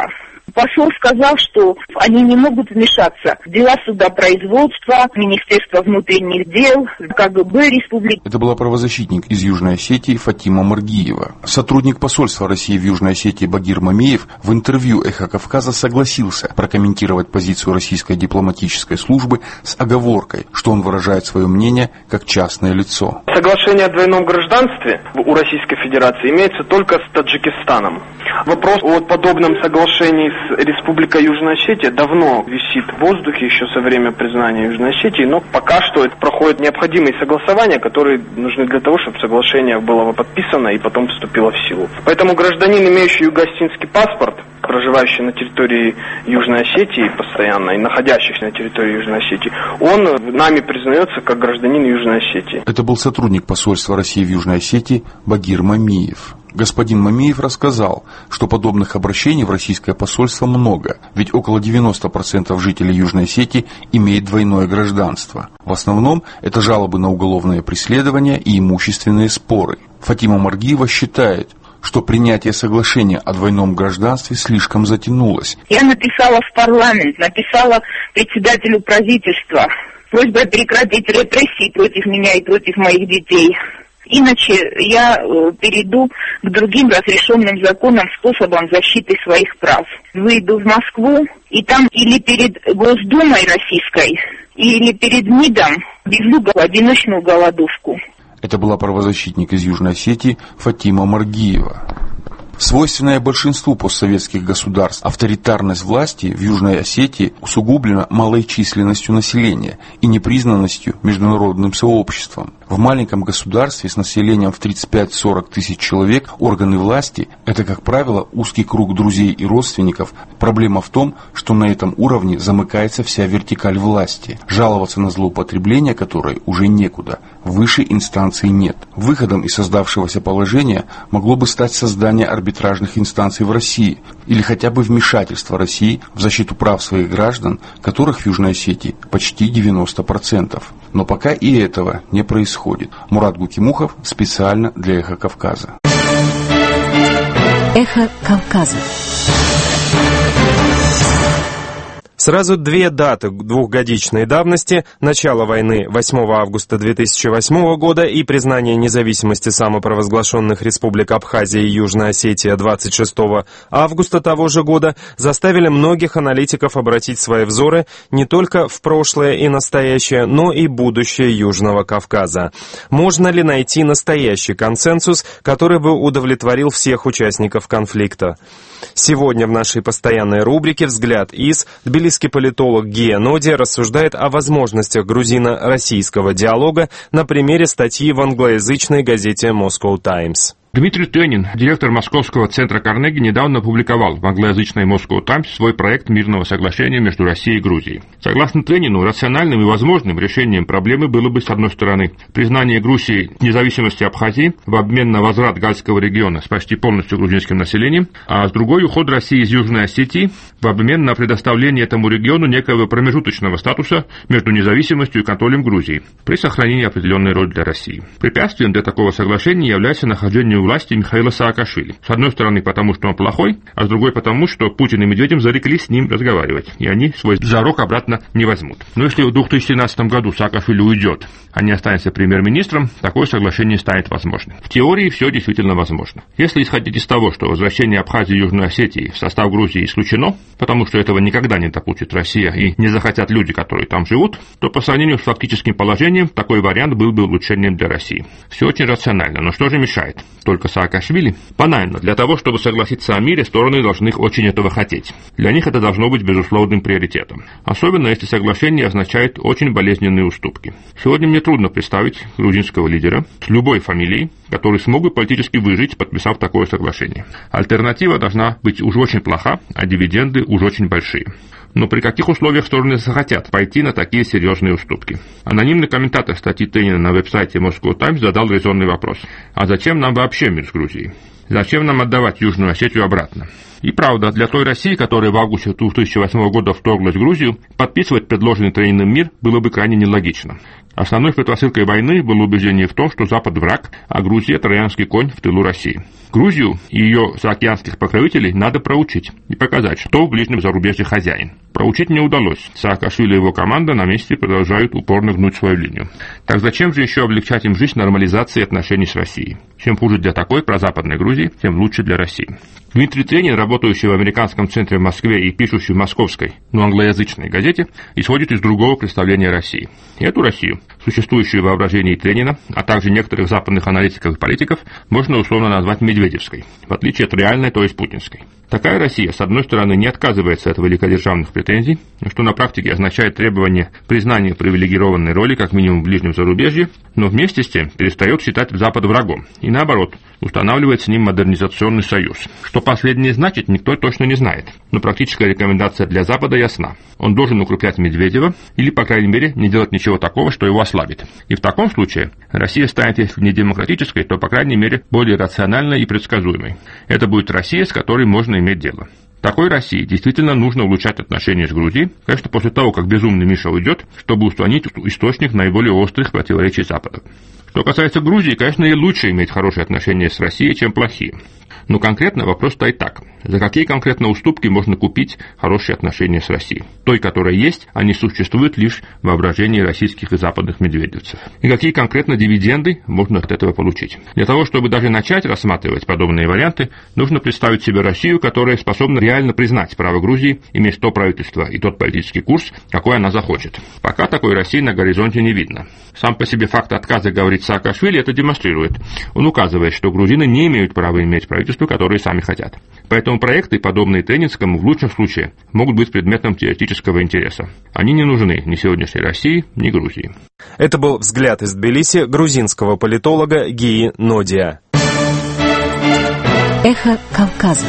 Посол сказал, что они не могут вмешаться в дела судопроизводства, Министерства внутренних дел, КГБ республики. Это была правозащитник из Южной Осетии Фатима Маргиева. Сотрудник посольства России в Южной Осетии Багир Мамеев в интервью «Эхо Кавказа» согласился прокомментировать позицию российской дипломатической службы с оговоркой, что он выражает свое мнение как частное лицо. Соглашение о двойном гражданстве у Российской Федерации имеется только с Таджикистаном. Вопрос о подобном соглашении с Республикой Южная Осетия давно висит в воздухе еще со времени признания Южной Осетии, но пока что это проходят необходимые согласования, которые нужны для того, чтобы соглашение было подписано и потом вступило в силу. Поэтому гражданин, имеющий юго-осетинский паспорт, проживающий на территории Южной Осетии постоянно и находящийся на территории Южной Осетии, он нами признается как гражданин Южной Осетии. Это был сотрудник посольства России в Южной Осетии Багир Мамеев. Господин Мамеев рассказал, что подобных обращений в российское посольство много, ведь около девяносто процентов жителей Южной Осетии имеют двойное гражданство. В основном это жалобы на уголовное преследование и имущественные споры. Фатима Маргиева считает, что принятие соглашения о двойном гражданстве слишком затянулось. Я написала в парламент, написала председателю правительства с просьбой прекратить репрессии против меня и против моих детей. Иначе я э, перейду к другим разрешенным законам способам защиты своих прав. Выйду в Москву и там или перед Госдумой российской, или перед МИДом объявлю одиночную голодовку. Это была правозащитник из Южной Осетии Фатима Маргиева. Свойственная большинству постсоветских государств авторитарность власти в Южной Осетии усугублена малой численностью населения и непризнанностью международным сообществом. В маленьком государстве с населением в тридцать пять - сорок тысяч человек органы власти – это, как правило, узкий круг друзей и родственников. Проблема в том, что на этом уровне замыкается вся вертикаль власти, жаловаться на злоупотребление которой уже некуда, выше инстанции нет. Выходом из создавшегося положения могло бы стать создание арбитражных инстанций в России или хотя бы вмешательство России в защиту прав своих граждан, которых в Южной Осетии почти девяносто процентов. Но пока и этого не происходит. Мурат Гукимухов специально для «Эхо Кавказа». «Эхо Кавказа». Сразу две даты двухгодичной давности – начало войны восьмого августа две тысячи восьмого года и признание независимости самопровозглашенных республик Абхазия и Южная Осетия двадцать шестого августа того же года заставили многих аналитиков обратить свои взоры не только в прошлое и настоящее, но и будущее Южного Кавказа. Можно ли найти настоящий консенсус, который бы удовлетворил всех участников конфликта? Сегодня в нашей постоянной рубрике «Взгляд из» тбилисский политолог Гия Ноди рассуждает о возможностях грузино-российского диалога на примере статьи в англоязычной газете Moscow Times. Дмитрий Тönин, директор Московского центра Карнеги, недавно опубликовал в англоязычной Moscow Times свой проект мирного соглашения между Россией и Грузией. Согласно Тönину, рациональным и возможным решением проблемы было бы, с одной стороны, признание Грузии независимости Абхазии в обмен на возврат Гальского региона с почти полностью грузинским населением, а с другой уход России из Южной Осетии в обмен на предоставление этому региону некоего промежуточного статуса между независимостью и контролем Грузии при сохранении определенной роли для России. Препятствием для такого соглашения является нахождение власти Михаила Саакашвили. С одной стороны, потому что он плохой, а с другой потому, что Путин и Медведев зареклись с ним разговаривать, и они свой зарок обратно не возьмут. Но если в две тысячи тринадцатом году Саакашвили уйдет, а не останется премьер-министром, такое соглашение станет возможным. В теории все действительно возможно. Если исходить из того, что возвращение Абхазии и Южной Осетии в состав Грузии исключено, потому что этого никогда не допустит Россия и не захотят люди, которые там живут, то по сравнению с фактическим положением такой вариант был бы улучшением для России. Все очень рационально, но что же мешает? Только Саакашвили? Банально. Для того, чтобы согласиться о мире, стороны должны очень этого хотеть. Для них это должно быть безусловным приоритетом. Особенно, если соглашение означает очень болезненные уступки. Сегодня мне трудно представить грузинского лидера с любой фамилией, который смог бы политически выжить, подписав такое соглашение. Альтернатива должна быть уж очень плоха, а дивиденды уж очень большие. Но при каких условиях стороны захотят пойти на такие серьезные уступки? Анонимный комментатор статьи Тönина на веб-сайте Moscow Times задал резонный вопрос. А зачем нам вообще мир с Грузией? Зачем нам отдавать Южную Осетию обратно? И правда, для той России, которая в августе две тысячи восьмого года вторглась в Грузию, подписывать предложенный Трениным мир было бы крайне нелогично. Основной предпосылкой войны было убеждение в том, что Запад враг, а Грузия – троянский конь в тылу России. Грузию и ее заокеанских покровителей надо проучить и показать, что в ближнем зарубежье хозяин. Проучить не удалось. Саакашвили и его команда на месте продолжают упорно гнуть свою линию. Так зачем же еще облегчать им жизнь нормализацией отношений с Россией? Чем хуже для такой прозападной Грузии, тем лучше для России. Дмитрий Тренин, работающий в американском центре в Москве и пишущий в московской, но англоязычной газете, исходит из другого представления России. И эту Россию, существующую в воображении Тренина, а также некоторых западных аналитиков и политиков, можно условно назвать медведевской, в отличие от реальной, то есть путинской. Такая Россия, с одной стороны, не отказывается от великодержавных претензий, что на практике означает требование признания привилегированной роли, как минимум в ближнем зарубежье, но вместе с тем перестает считать Запад врагом, и наоборот, устанавливает с ним модернизационный союз. Что последнее значит, никто точно не знает, но практическая рекомендация для Запада ясна. Он должен укреплять Медведева или, по крайней мере, не делать ничего такого, что его ослабит. И в таком случае Россия станет, если не демократической, то, по крайней мере, более рациональной и предсказуемой. Это будет Россия, с которой можно иметь дело. Такой России действительно нужно улучшать отношения с Грузией, конечно, после того, как безумный Миша уйдет, чтобы устранить источник наиболее острых противоречий Запада. Что касается Грузии, конечно, и лучше иметь хорошие отношения с Россией, чем плохие. Но конкретно вопрос стоит так. За какие конкретно уступки можно купить хорошие отношения с Россией? Той, которая есть, они существуют лишь в воображении российских и западных медведевцев. И какие конкретно дивиденды можно от этого получить? Для того, чтобы даже начать рассматривать подобные варианты, нужно представить себе Россию, которая способна реально признать право Грузии иметь то правительство и тот политический курс, какой она захочет. Пока такой России на горизонте не видно. Сам по себе факт отказа говорить Саакашвили это демонстрирует. Он указывает, что грузины не имеют права иметь правительство, которое сами хотят. Поэтому проекты, подобные Тренинскому, в лучшем случае могут быть предметом теоретического интереса. Они не нужны ни сегодняшней России, ни Грузии. Это был взгляд из Тбилиси грузинского политолога Гии Нодия. Эхо Кавказа.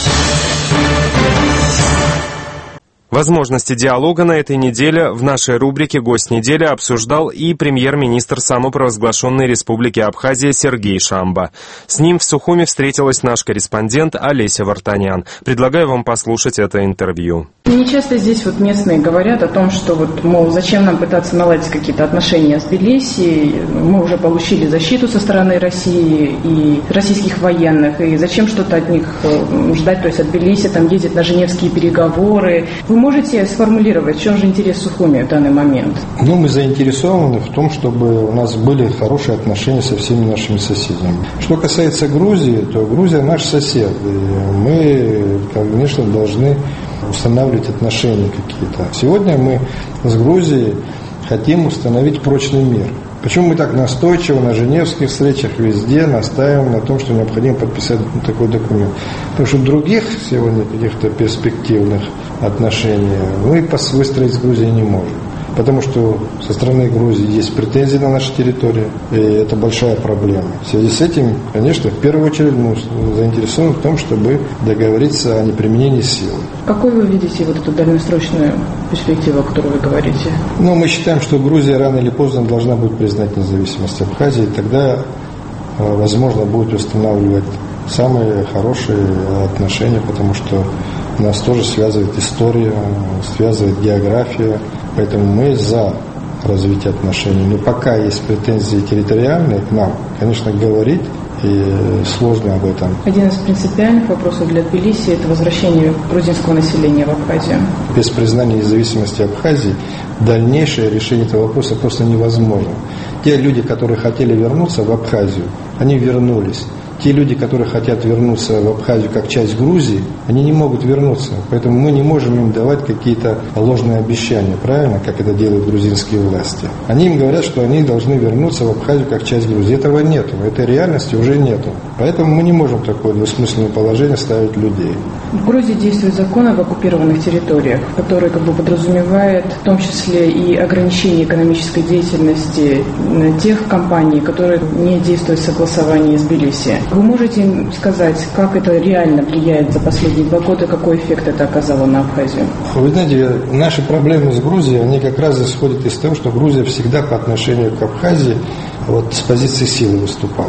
Возможности диалога на этой неделе в нашей рубрике «Гость недели» обсуждал и премьер-министр самопровозглашенной Республики Абхазия Сергей Шамба. С ним в Сухуми встретилась наш корреспондент Олеся Вартанян. Предлагаю вам послушать это интервью. Не часто здесь вот местные говорят о том, что вот, мол, зачем нам пытаться наладить какие-то отношения с Тбилиси, мы уже получили защиту со стороны России и российских военных, и зачем что-то от них ждать, то есть от Тбилиси, там ездить на женевские переговоры. Вы можете сформулировать, в чем же интерес Сухуми в данный момент? Ну, мы заинтересованы в том, чтобы у нас были хорошие отношения со всеми нашими соседями. Что касается Грузии, то Грузия наш сосед, и мы, конечно, должны устанавливать отношения какие-то. Сегодня мы с Грузией хотим установить прочный мир. Почему мы так настойчиво на женевских встречах везде настаиваем на том, что необходимо подписать такой документ? Потому что других сегодня каких-то перспективных отношений мы выстроить с Грузией не можем. Потому что со стороны Грузии есть претензии на нашей территории, и это большая проблема. В связи с этим, конечно, в первую очередь мы заинтересованы в том, чтобы договориться о неприменении силы. Какой вы видите вот эту дальносрочную перспективу, о которой вы говорите? Ну, мы считаем, что Грузия рано или поздно должна будет признать независимость Абхазии, и тогда, возможно, будет устанавливать самые хорошие отношения, потому что нас тоже связывает история, связывает география. Поэтому мы за развитие отношений. Но пока есть претензии территориальные к нам, конечно, говорить и сложно об этом. Один из принципиальных вопросов для Тбилиси – это возвращение грузинского населения в Абхазию. Без признания независимости Абхазии дальнейшее решение этого вопроса просто невозможно. Те люди, которые хотели вернуться в Абхазию, они вернулись. Те люди, которые хотят вернуться в Абхазию как часть Грузии, они не могут вернуться. Поэтому мы не можем им давать какие-то ложные обещания, правильно, как это делают грузинские власти. Они им говорят, что они должны вернуться в Абхазию как часть Грузии. Этого нету, этой реальности уже нету. Поэтому мы не можем в такое двусмысленное положение ставить людей. В Грузии действует закон об оккупированных территориях, который как бы подразумевает в том числе и ограничение экономической деятельности тех компаний, которые не действуют в согласовании с Тбилиси. Вы можете сказать, как это реально влияет за последние два года, какой эффект это оказало на Абхазию? Вы знаете, наши проблемы с Грузией, они как раз исходят из того, что Грузия всегда по отношению к Абхазии вот с позиции силы выступала.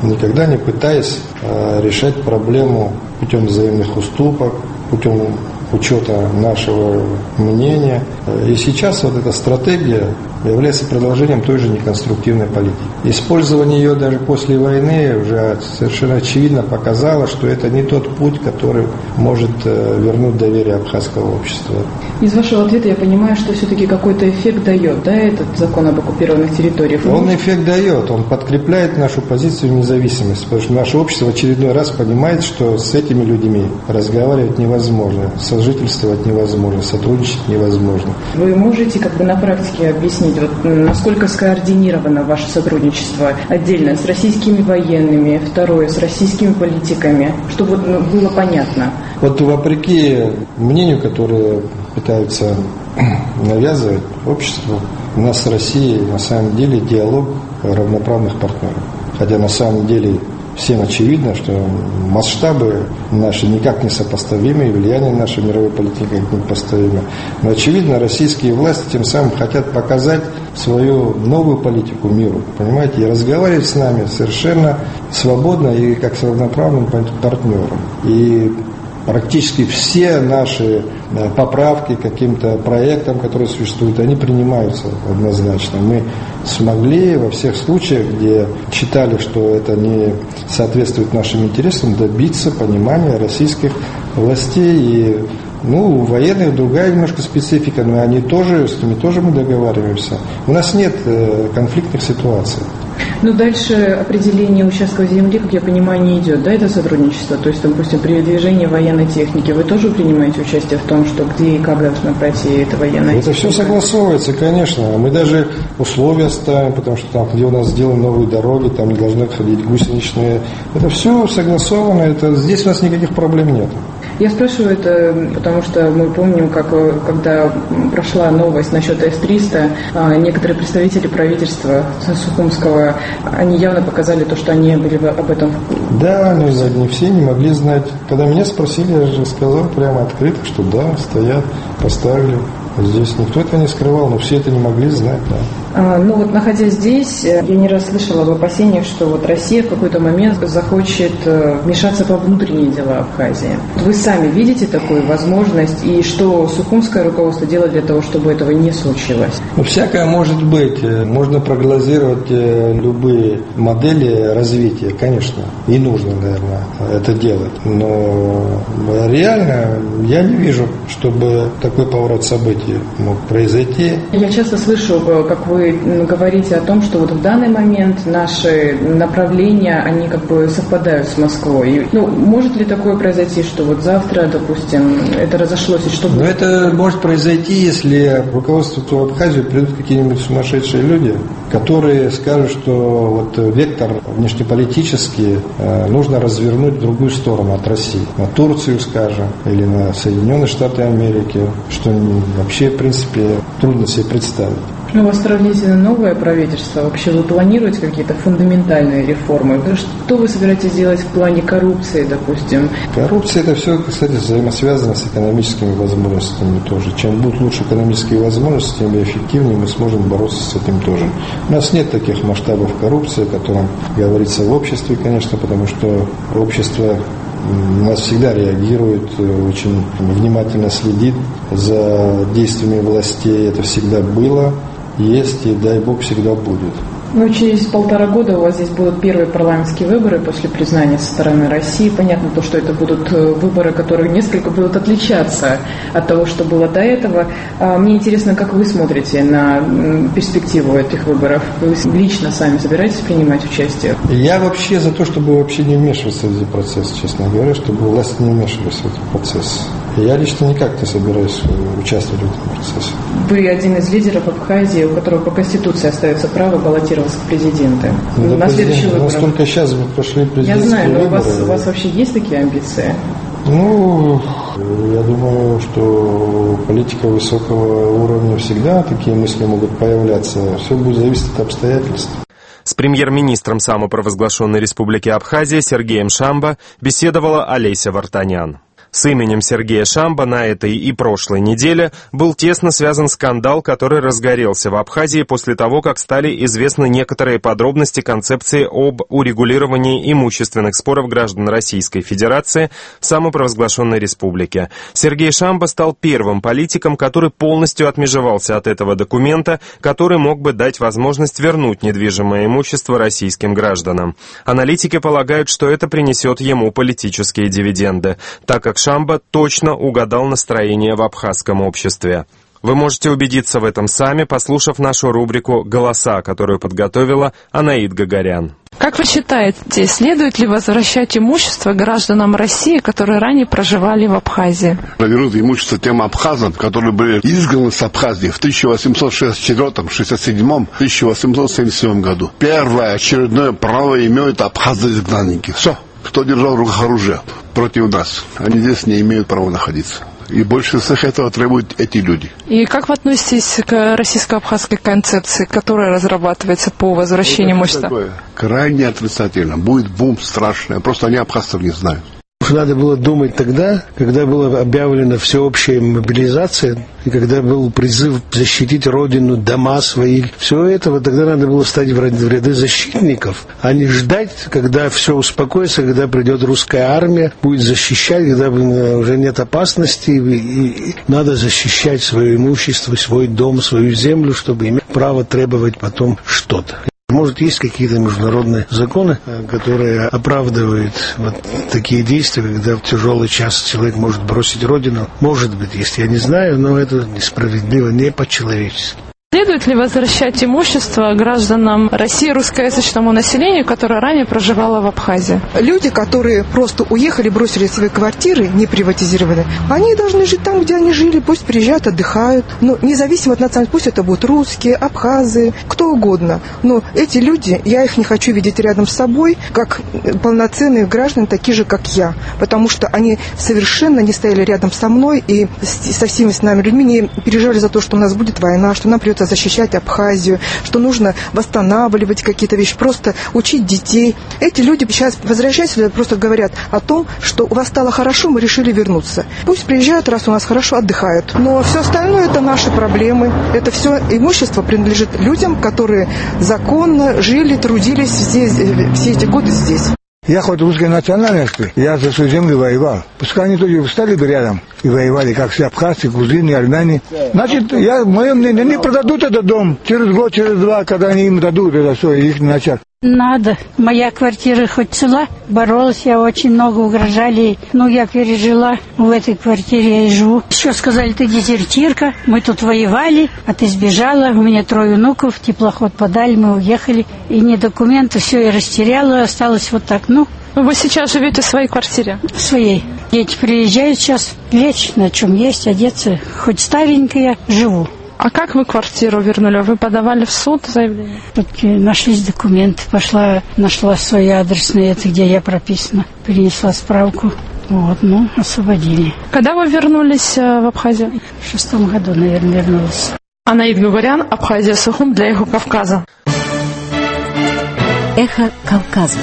никогда не пытаясь решать проблему путем взаимных уступок, путем учета нашего мнения. И сейчас вот эта стратегия является продолжением той же неконструктивной политики. Использование ее даже после войны уже совершенно очевидно показало, что это не тот путь, который может вернуть доверие абхазского общества. Из вашего ответа я понимаю, что все-таки какой-то эффект дает, да, этот закон об оккупированных территориях? Он можете... эффект дает, он подкрепляет нашу позицию независимости, потому что наше общество в очередной раз понимает, что с этими людьми разговаривать невозможно, сожительствовать невозможно, сотрудничать невозможно. Вы можете как бы на практике объяснить, вот, насколько скоординировано ваше сотрудничество отдельно с российскими военными, второе, с российскими политиками, чтобы ну, было понятно? Вот вопреки мнению, которое пытаются навязывать обществу, у нас с Россией на самом деле диалог равноправных партнеров. Хотя на самом деле всем очевидно, что масштабы наши никак не сопоставимы, и влияние нашей мировой политики никак не сопоставимо. Но очевидно, российские власти тем самым хотят показать свою новую политику миру, понимаете, и разговаривать с нами совершенно свободно и как с равноправным партнером. И практически все наши поправки к каким-то проектам, которые существуют, они принимаются однозначно. Мы смогли во всех случаях, где считали, что это не соответствует нашим интересам, добиться понимания российских властей. И, ну, у военных другая немножко специфика, но они тоже, с ними тоже мы договариваемся. У нас нет э, конфликтных ситуаций. Ну, дальше определение участков земли, как я понимаю, не идет, да, это сотрудничество? То есть, допустим, при движении военной техники вы тоже принимаете участие в том, что где и как должна пройти эта военная это техника? Это все согласовывается, конечно. Мы даже условия ставим, потому что там, где у нас сделаны новые дороги, там не должны ходить гусеничные. Это все согласовано, это, здесь у нас никаких проблем нет. Я спрашиваю это, потому что мы помним, как когда прошла новость насчет эс триста, некоторые представители правительства Сухумского, они явно показали то, что они были об этом в курсе. Да, но не все не могли знать. Когда меня спросили, я же сказал прямо открыто, что да, стоят, поставили. Здесь никто это не скрывал, но все это не могли знать, да. А, ну вот, находясь здесь, я не раз слышала об опасениях, что вот Россия в какой-то момент захочет вмешаться во внутренние дела Абхазии. Вы сами видите такую возможность, и что сухумское руководство делает для того, чтобы этого не случилось? Ну, всякое может быть. Можно прогнозировать любые модели развития, конечно, и нужно, наверное, это делать. Но реально я не вижу, чтобы такой поворот событий мог произойти. Я часто слышу, как вы говорите о том, что вот в данный момент наши направления, они как бы совпадают с Москвой. Ну, может ли такое произойти, что вот завтра, допустим, это разошлось, и что будет? Но это может произойти, если в руководство Абхазию придут какие-нибудь сумасшедшие люди, которые скажут, что вот вектор внешнеполитический нужно развернуть в другую сторону от России. На Турцию, скажем, или на Соединенные Штаты Америки, что вообще, в принципе, трудно себе представить. Ну, у вас сравнительно новое правительство. Вообще вы планируете какие-то фундаментальные реформы? Что вы собираетесь делать в плане коррупции, допустим? Коррупция – это все, кстати, взаимосвязано с экономическими возможностями тоже. Чем будут лучше экономические возможности, тем эффективнее мы сможем бороться с этим тоже. У нас нет таких масштабов коррупции, о котором говорится в обществе, конечно, потому что общество у нас всегда реагирует, очень внимательно следит за действиями властей. Это всегда было, есть и, дай бог, всегда будет. Ну, через полтора года у вас здесь будут первые парламентские выборы после признания со стороны России. Понятно то, что это будут выборы, которые несколько будут отличаться от того, что было до этого. Мне интересно, как вы смотрите на перспективу этих выборов? Вы лично сами собираетесь принимать участие? Я вообще за то, чтобы вообще не вмешиваться в этот процесс, честно говоря, чтобы власти не вмешивались в этот процесс. Я лично никак не собираюсь участвовать в этом процессе. Вы один из лидеров Абхазии, у которого по Конституции остается право баллотироваться в президенты. Ну, на следующий выбор. У нас только сейчас прошли президентские Я знаю, но выборы. У вас, у вас вообще есть такие амбиции? Ну, я думаю, что политика высокого уровня всегда такие мысли могут появляться. Все будет зависеть от обстоятельств. С премьер-министром самопровозглашенной республики Абхазия Сергеем Шамбо беседовала Олеся Вартанян. С именем Сергея Шамба на этой и прошлой неделе был тесно связан скандал, который разгорелся в Абхазии после того, как стали известны некоторые подробности концепции об урегулировании имущественных споров граждан Российской Федерации в самопровозглашенной республике. Сергей Шамба стал первым политиком, который полностью отмежевался от этого документа, который мог бы дать возможность вернуть недвижимое имущество российским гражданам. Аналитики полагают, что это принесет ему политические дивиденды, так как Шамба точно угадал настроение в абхазском обществе. Вы можете убедиться в этом сами, послушав нашу рубрику «Голоса», которую подготовила Анаид Гагарян. Как вы считаете, следует ли возвращать имущество гражданам России, которые ранее проживали в Абхазии? Вернут имущество тем абхазам, которые были изгнаны с Абхазии в тысяча восемьсот шестьдесят четвёртом, шестьдесят седьмом, тысяча восемьсот семьдесят седьмом году. Первое очередное право имеют абхазы-изгнанники. Все. Кто держал в руках оружие против нас, они здесь не имеют права находиться. И больше всех этого требуют эти люди. И как вы относитесь к российско-абхазской концепции, которая разрабатывается по возвращению имущества? Крайне отрицательно. Будет бум страшный. Просто они абхазцев не знают. Надо было думать тогда, когда была объявлена всеобщая мобилизация, и когда был призыв защитить родину, дома свои. Всего этого тогда надо было стать в ряды защитников, а не ждать, когда все успокоится, когда придет русская армия, будет защищать, когда уже нет опасности, и надо защищать свое имущество, свой дом, свою землю, чтобы иметь право требовать потом что-то. Может, есть какие-то международные законы, которые оправдывают вот такие действия, когда в тяжелый час человек может бросить родину? Может быть, есть, я не знаю, но это несправедливо, не по-человечески. Следует ли возвращать имущество гражданам России, русскоязычному населению, которое ранее проживало в Абхазии? Люди, которые просто уехали, бросили свои квартиры, не приватизированы, они должны жить там, где они жили, пусть приезжают, отдыхают. Но независимо от национальности, пусть это будут русские, абхазы, кто угодно. Но эти люди, я их не хочу видеть рядом с собой, как полноценные граждане, такие же, как я. Потому что они совершенно не стояли рядом со мной и со всеми с нами людьми не переживали за то, что у нас будет война, что нам придется защищать Абхазию, что нужно восстанавливать какие-то вещи, просто учить детей. Эти люди сейчас, возвращаясь, просто говорят о том, что у вас стало хорошо, мы решили вернуться. Пусть приезжают, раз у нас хорошо, отдыхают. Но все остальное это наши проблемы. Это все имущество принадлежит людям, которые законно жили, трудились все, все эти годы здесь. Я хоть русской национальности, я за свою землю воевал. Пускай они тоже встали бы рядом и воевали, как все абхазцы, грузины, армяне. Значит, я, мое мнение, они продадут этот дом через год, через два, когда они им дадут это все, их начать. Надо. Моя квартира хоть цела, боролась я, очень много угрожали. Ну, я пережила, в этой квартире я и живу. Еще сказали, ты дезертирка, мы тут воевали, а ты сбежала, у меня трое внуков, теплоход подали, мы уехали. И не документы, все я растеряла, осталось вот так, ну. Вы сейчас живете в своей квартире? В своей. Дети приезжают сейчас, лечь, на чем есть, одеться. Хоть старенькая, живу. А как вы квартиру вернули? Вы подавали в суд заявление? Тут нашлись документы. Пошла, нашла свой адрес на это, где я прописана. Принесла справку. Вот, ну, освободили. Когда вы вернулись в Абхазию? В шестом году, наверное, вернулась. Анаид Гагарян, Абхазия, Сухум для Эхо Кавказа. Эхо Кавказа.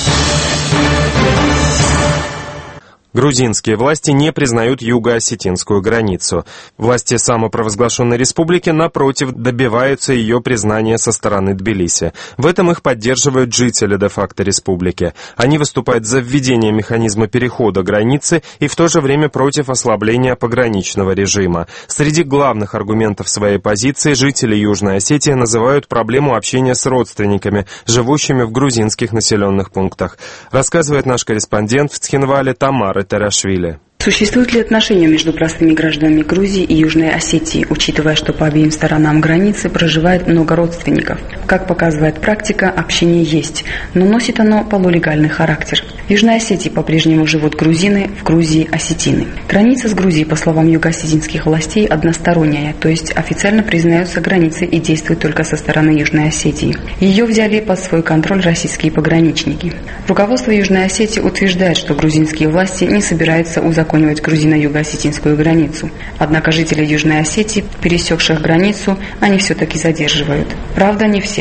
Грузинские власти не признают юго-осетинскую границу. Власти самопровозглашенной республики, напротив, добиваются ее признания со стороны Тбилиси. В этом их поддерживают жители де-факто республики. Они выступают за введение механизма перехода границы и в то же время против ослабления пограничного режима. Среди главных аргументов своей позиции жители Южной Осетии называют проблему общения с родственниками, живущими в грузинских населенных пунктах. Рассказывает наш корреспондент в Цхинвале Тамара Тарашвили. Существуют ли отношения между простыми гражданами Грузии и Южной Осетии, учитывая, что по обеим сторонам границы проживает много родственников? Как показывает практика, общение есть, но носит оно полулегальный характер. В Южной Осетии по-прежнему живут грузины, в Грузии – осетины. Граница с Грузией, по словам юго-осетинских властей, односторонняя, то есть официально признаются границы и действуют только со стороны Южной Осетии. Ее взяли под свой контроль российские пограничники. Руководство Южной Осетии утверждает, что грузинские власти не собираются узаконивать грузино-юго-осетинскую границу. Однако жителей Южной Осетии, пересекших границу, они все-таки задерживают. Правда, не всех.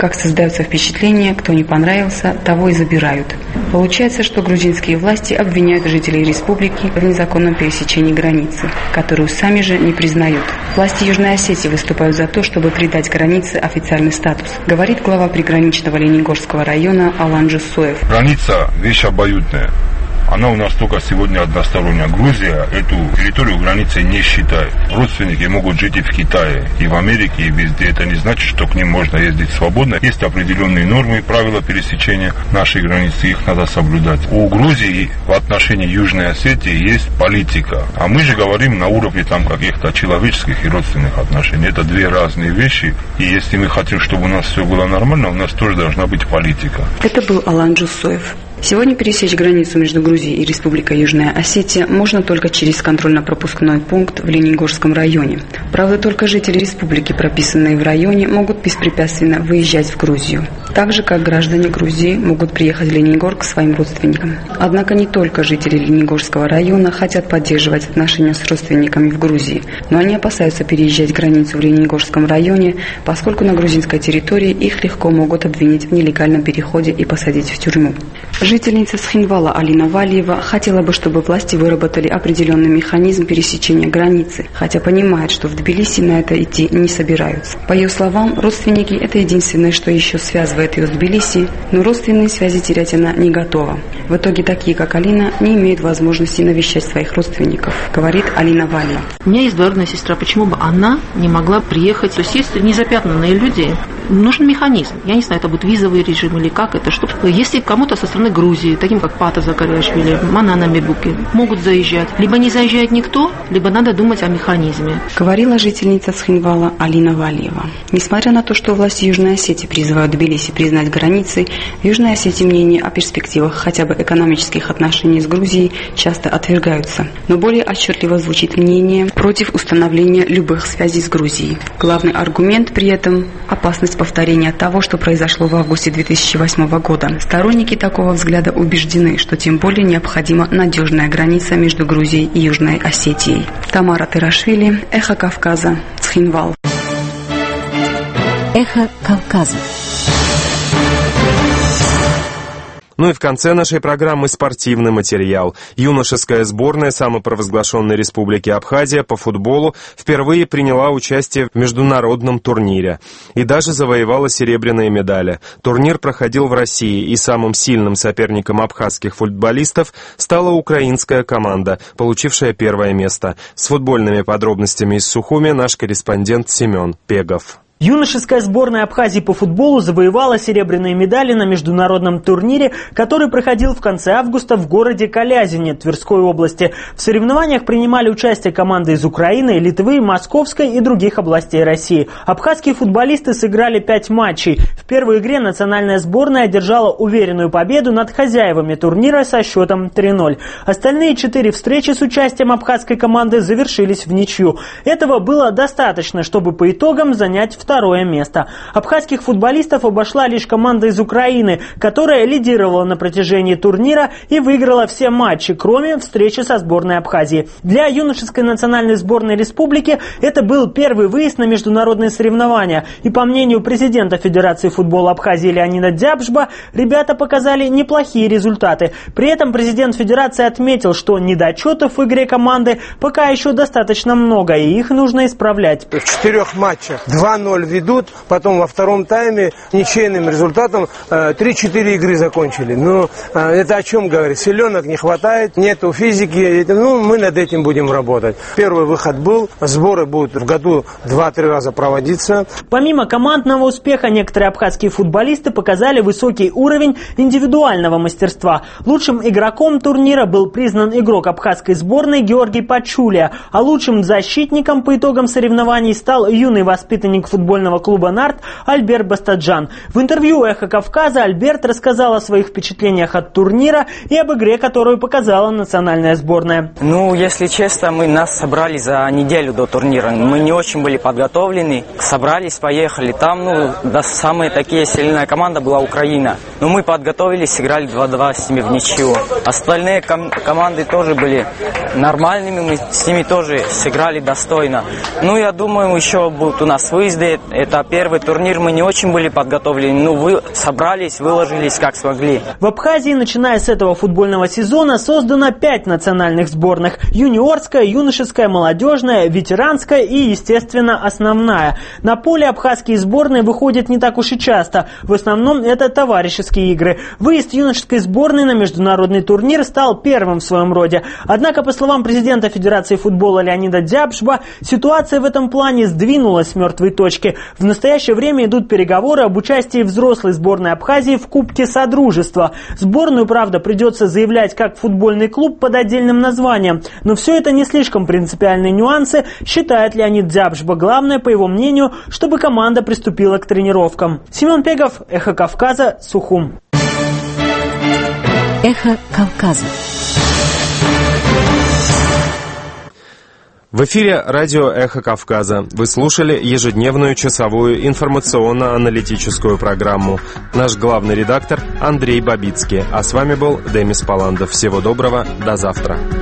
как создается впечатление, кто не понравился, того и забирают. Получается, что грузинские власти обвиняют жителей республики в незаконном пересечении границы, которую сами же не признают. Власти Южной Осетии выступают за то, чтобы придать границе официальный статус, говорит глава приграничного Ленигорского района Алан Джусоев. Граница – вещь обоюдная. Она у нас только сегодня односторонняя. Грузия эту территорию границей не считает. Родственники могут жить и в Китае, и в Америке, и везде. Это не значит, что к ним можно ездить свободно. Есть определенные нормы и правила пересечения нашей границы, их надо соблюдать. У Грузии в отношении Южной Осетии есть политика. А мы же говорим на уровне там каких-то человеческих и родственных отношений. Это две разные вещи. И если мы хотим, чтобы у нас все было нормально, у нас тоже должна быть политика. Это был Алан Джусоев. Сегодня пересечь границу между Грузией и Республикой Южная Осетия можно только через контрольно-пропускной пункт в Ленигорском районе. Правда, только жители республики, прописанные в районе, могут беспрепятственно выезжать в Грузию. Так же, как граждане Грузии могут приехать в Ленигор к своим родственникам. Однако не только жители Ленигорского района хотят поддерживать отношения с родственниками в Грузии, но они опасаются переезжать границу в Ленигорском районе, поскольку на грузинской территории их легко могут обвинить в нелегальном переходе и посадить в тюрьму. Жительница Схинвала Алина Валиева хотела бы, чтобы власти выработали определенный механизм пересечения границы, хотя понимает, что в Тбилиси на это идти не собираются. По ее словам, родственники – это единственное, что еще связывает ее с Тбилиси, но родственные связи терять она не готова. В итоге такие, как Алина, не имеют возможности навещать своих родственников, говорит Алина Валиева. У меня есть двоюродная сестра, почему бы она не могла приехать? То есть есть незапятнанные люди, нужен механизм. Я не знаю, это будет визовый режим или как это, что если кому-то со стороны Грузии, таким как Пата Закарашвили, Манана Мебуки, могут заезжать. Либо не заезжает никто, либо надо думать о механизме. Говорила жительница Схинвала Алина Валиева. Несмотря на то, что власти Южной Осетии призывают Тбилиси признать границы, в Южной Осетии мнения о перспективах хотя бы экономических отношений с Грузией часто отвергаются. Но более отчетливо звучит мнение против установления любых связей с Грузией. Главный аргумент при этом – опасность повторения того, что произошло в августе две тысячи восьмого года. Сторонники такого взгляда убеждены, что тем более необходима надежная граница между Грузией и Южной Осетией. Тамара Тырашвили, Эхо Кавказа, Схинвал. Эхо Кавказа. Ну и в конце нашей программы спортивный материал. Юношеская сборная самопровозглашенной республики Абхазия по футболу впервые приняла участие в международном турнире и даже завоевала серебряные медали. Турнир проходил в России, и самым сильным соперником абхазских футболистов стала украинская команда, получившая первое место. С футбольными подробностями из Сухуми наш корреспондент Семен Пегов. Юношеская сборная Абхазии по футболу завоевала серебряные медали на международном турнире, который проходил в конце августа в городе Калязине Тверской области. В соревнованиях принимали участие команды из Украины, Литвы, Московской и других областей России. Абхазские футболисты сыграли пять матчей. В первой игре национальная сборная одержала уверенную победу над хозяевами турнира со счетом три ноль. Остальные четыре встречи с участием абхазской команды завершились в ничью. Этого было достаточно, чтобы по итогам занять второе Второе место. Абхазских футболистов обошла лишь команда из Украины, которая лидировала на протяжении турнира и выиграла все матчи, кроме встречи со сборной Абхазии. Для юношеской национальной сборной республики это был первый выезд на международные соревнования. И по мнению президента Федерации футбола Абхазии Леонида Дзябжба, ребята показали неплохие результаты. При этом президент Федерации отметил, что недочетов в игре команды пока еще достаточно много, и их нужно исправлять. В четырех матчах два ноль ведут, потом во втором тайме ничейным результатом три-четыре игры закончили. Ну, это о чем говорит? Силенок не хватает, нету физики. Ну, мы над этим будем работать. Первый выход был, сборы будут в году два-три раза проводиться. Помимо командного успеха, некоторые абхазские футболисты показали высокий уровень индивидуального мастерства. Лучшим игроком турнира был признан игрок абхазской сборной Георгий Пачулия, а лучшим защитником по итогам соревнований стал юный воспитанник футбольного клуба «Нарт» Альберт Бастаджан. В интервью «Эхо Кавказа» Альберт рассказал о своих впечатлениях от турнира и об игре, которую показала национальная сборная. Ну, если честно, мы нас собрали за неделю до турнира. Мы не очень были подготовлены. Собрались, поехали. Там, ну, да, самая такие сильная команда была Украина. Но мы подготовились, сыграли два-два с ними в ничью. Остальные ком- команды тоже были нормальными, мы с ними тоже сыграли достойно. Ну, я думаю, еще будут у нас выезды. Это первый турнир, мы не очень были подготовлены. Ну, вы собрались, выложились как смогли. В Абхазии, начиная с этого футбольного сезона, создано пять национальных сборных. Юниорская, юношеская, молодежная, ветеранская и, естественно, основная. На поле абхазские сборные выходят не так уж и часто. В основном это товарищеские игры. Выезд юношеской сборной на международный турнир стал первым в своем роде. Однако, по словам президента Федерации футбола Леонида Дзябшба, ситуация в этом плане сдвинулась с мертвой точки. В настоящее время идут переговоры об участии взрослой сборной Абхазии в Кубке Содружества. Сборную, правда, придется заявлять как футбольный клуб под отдельным названием. Но все это не слишком принципиальные нюансы, считает Леонид Дзябшба. Главное, по его мнению, чтобы команда приступила к тренировкам. Семен Пегов, Эхо Кавказа, Сухум. Эхо Кавказа. В эфире радио «Эхо Кавказа». Вы слушали ежедневную часовую информационно-аналитическую программу. Наш главный редактор Андрей Бабицкий. А с вами был Демис Паландов. Всего доброго, до завтра.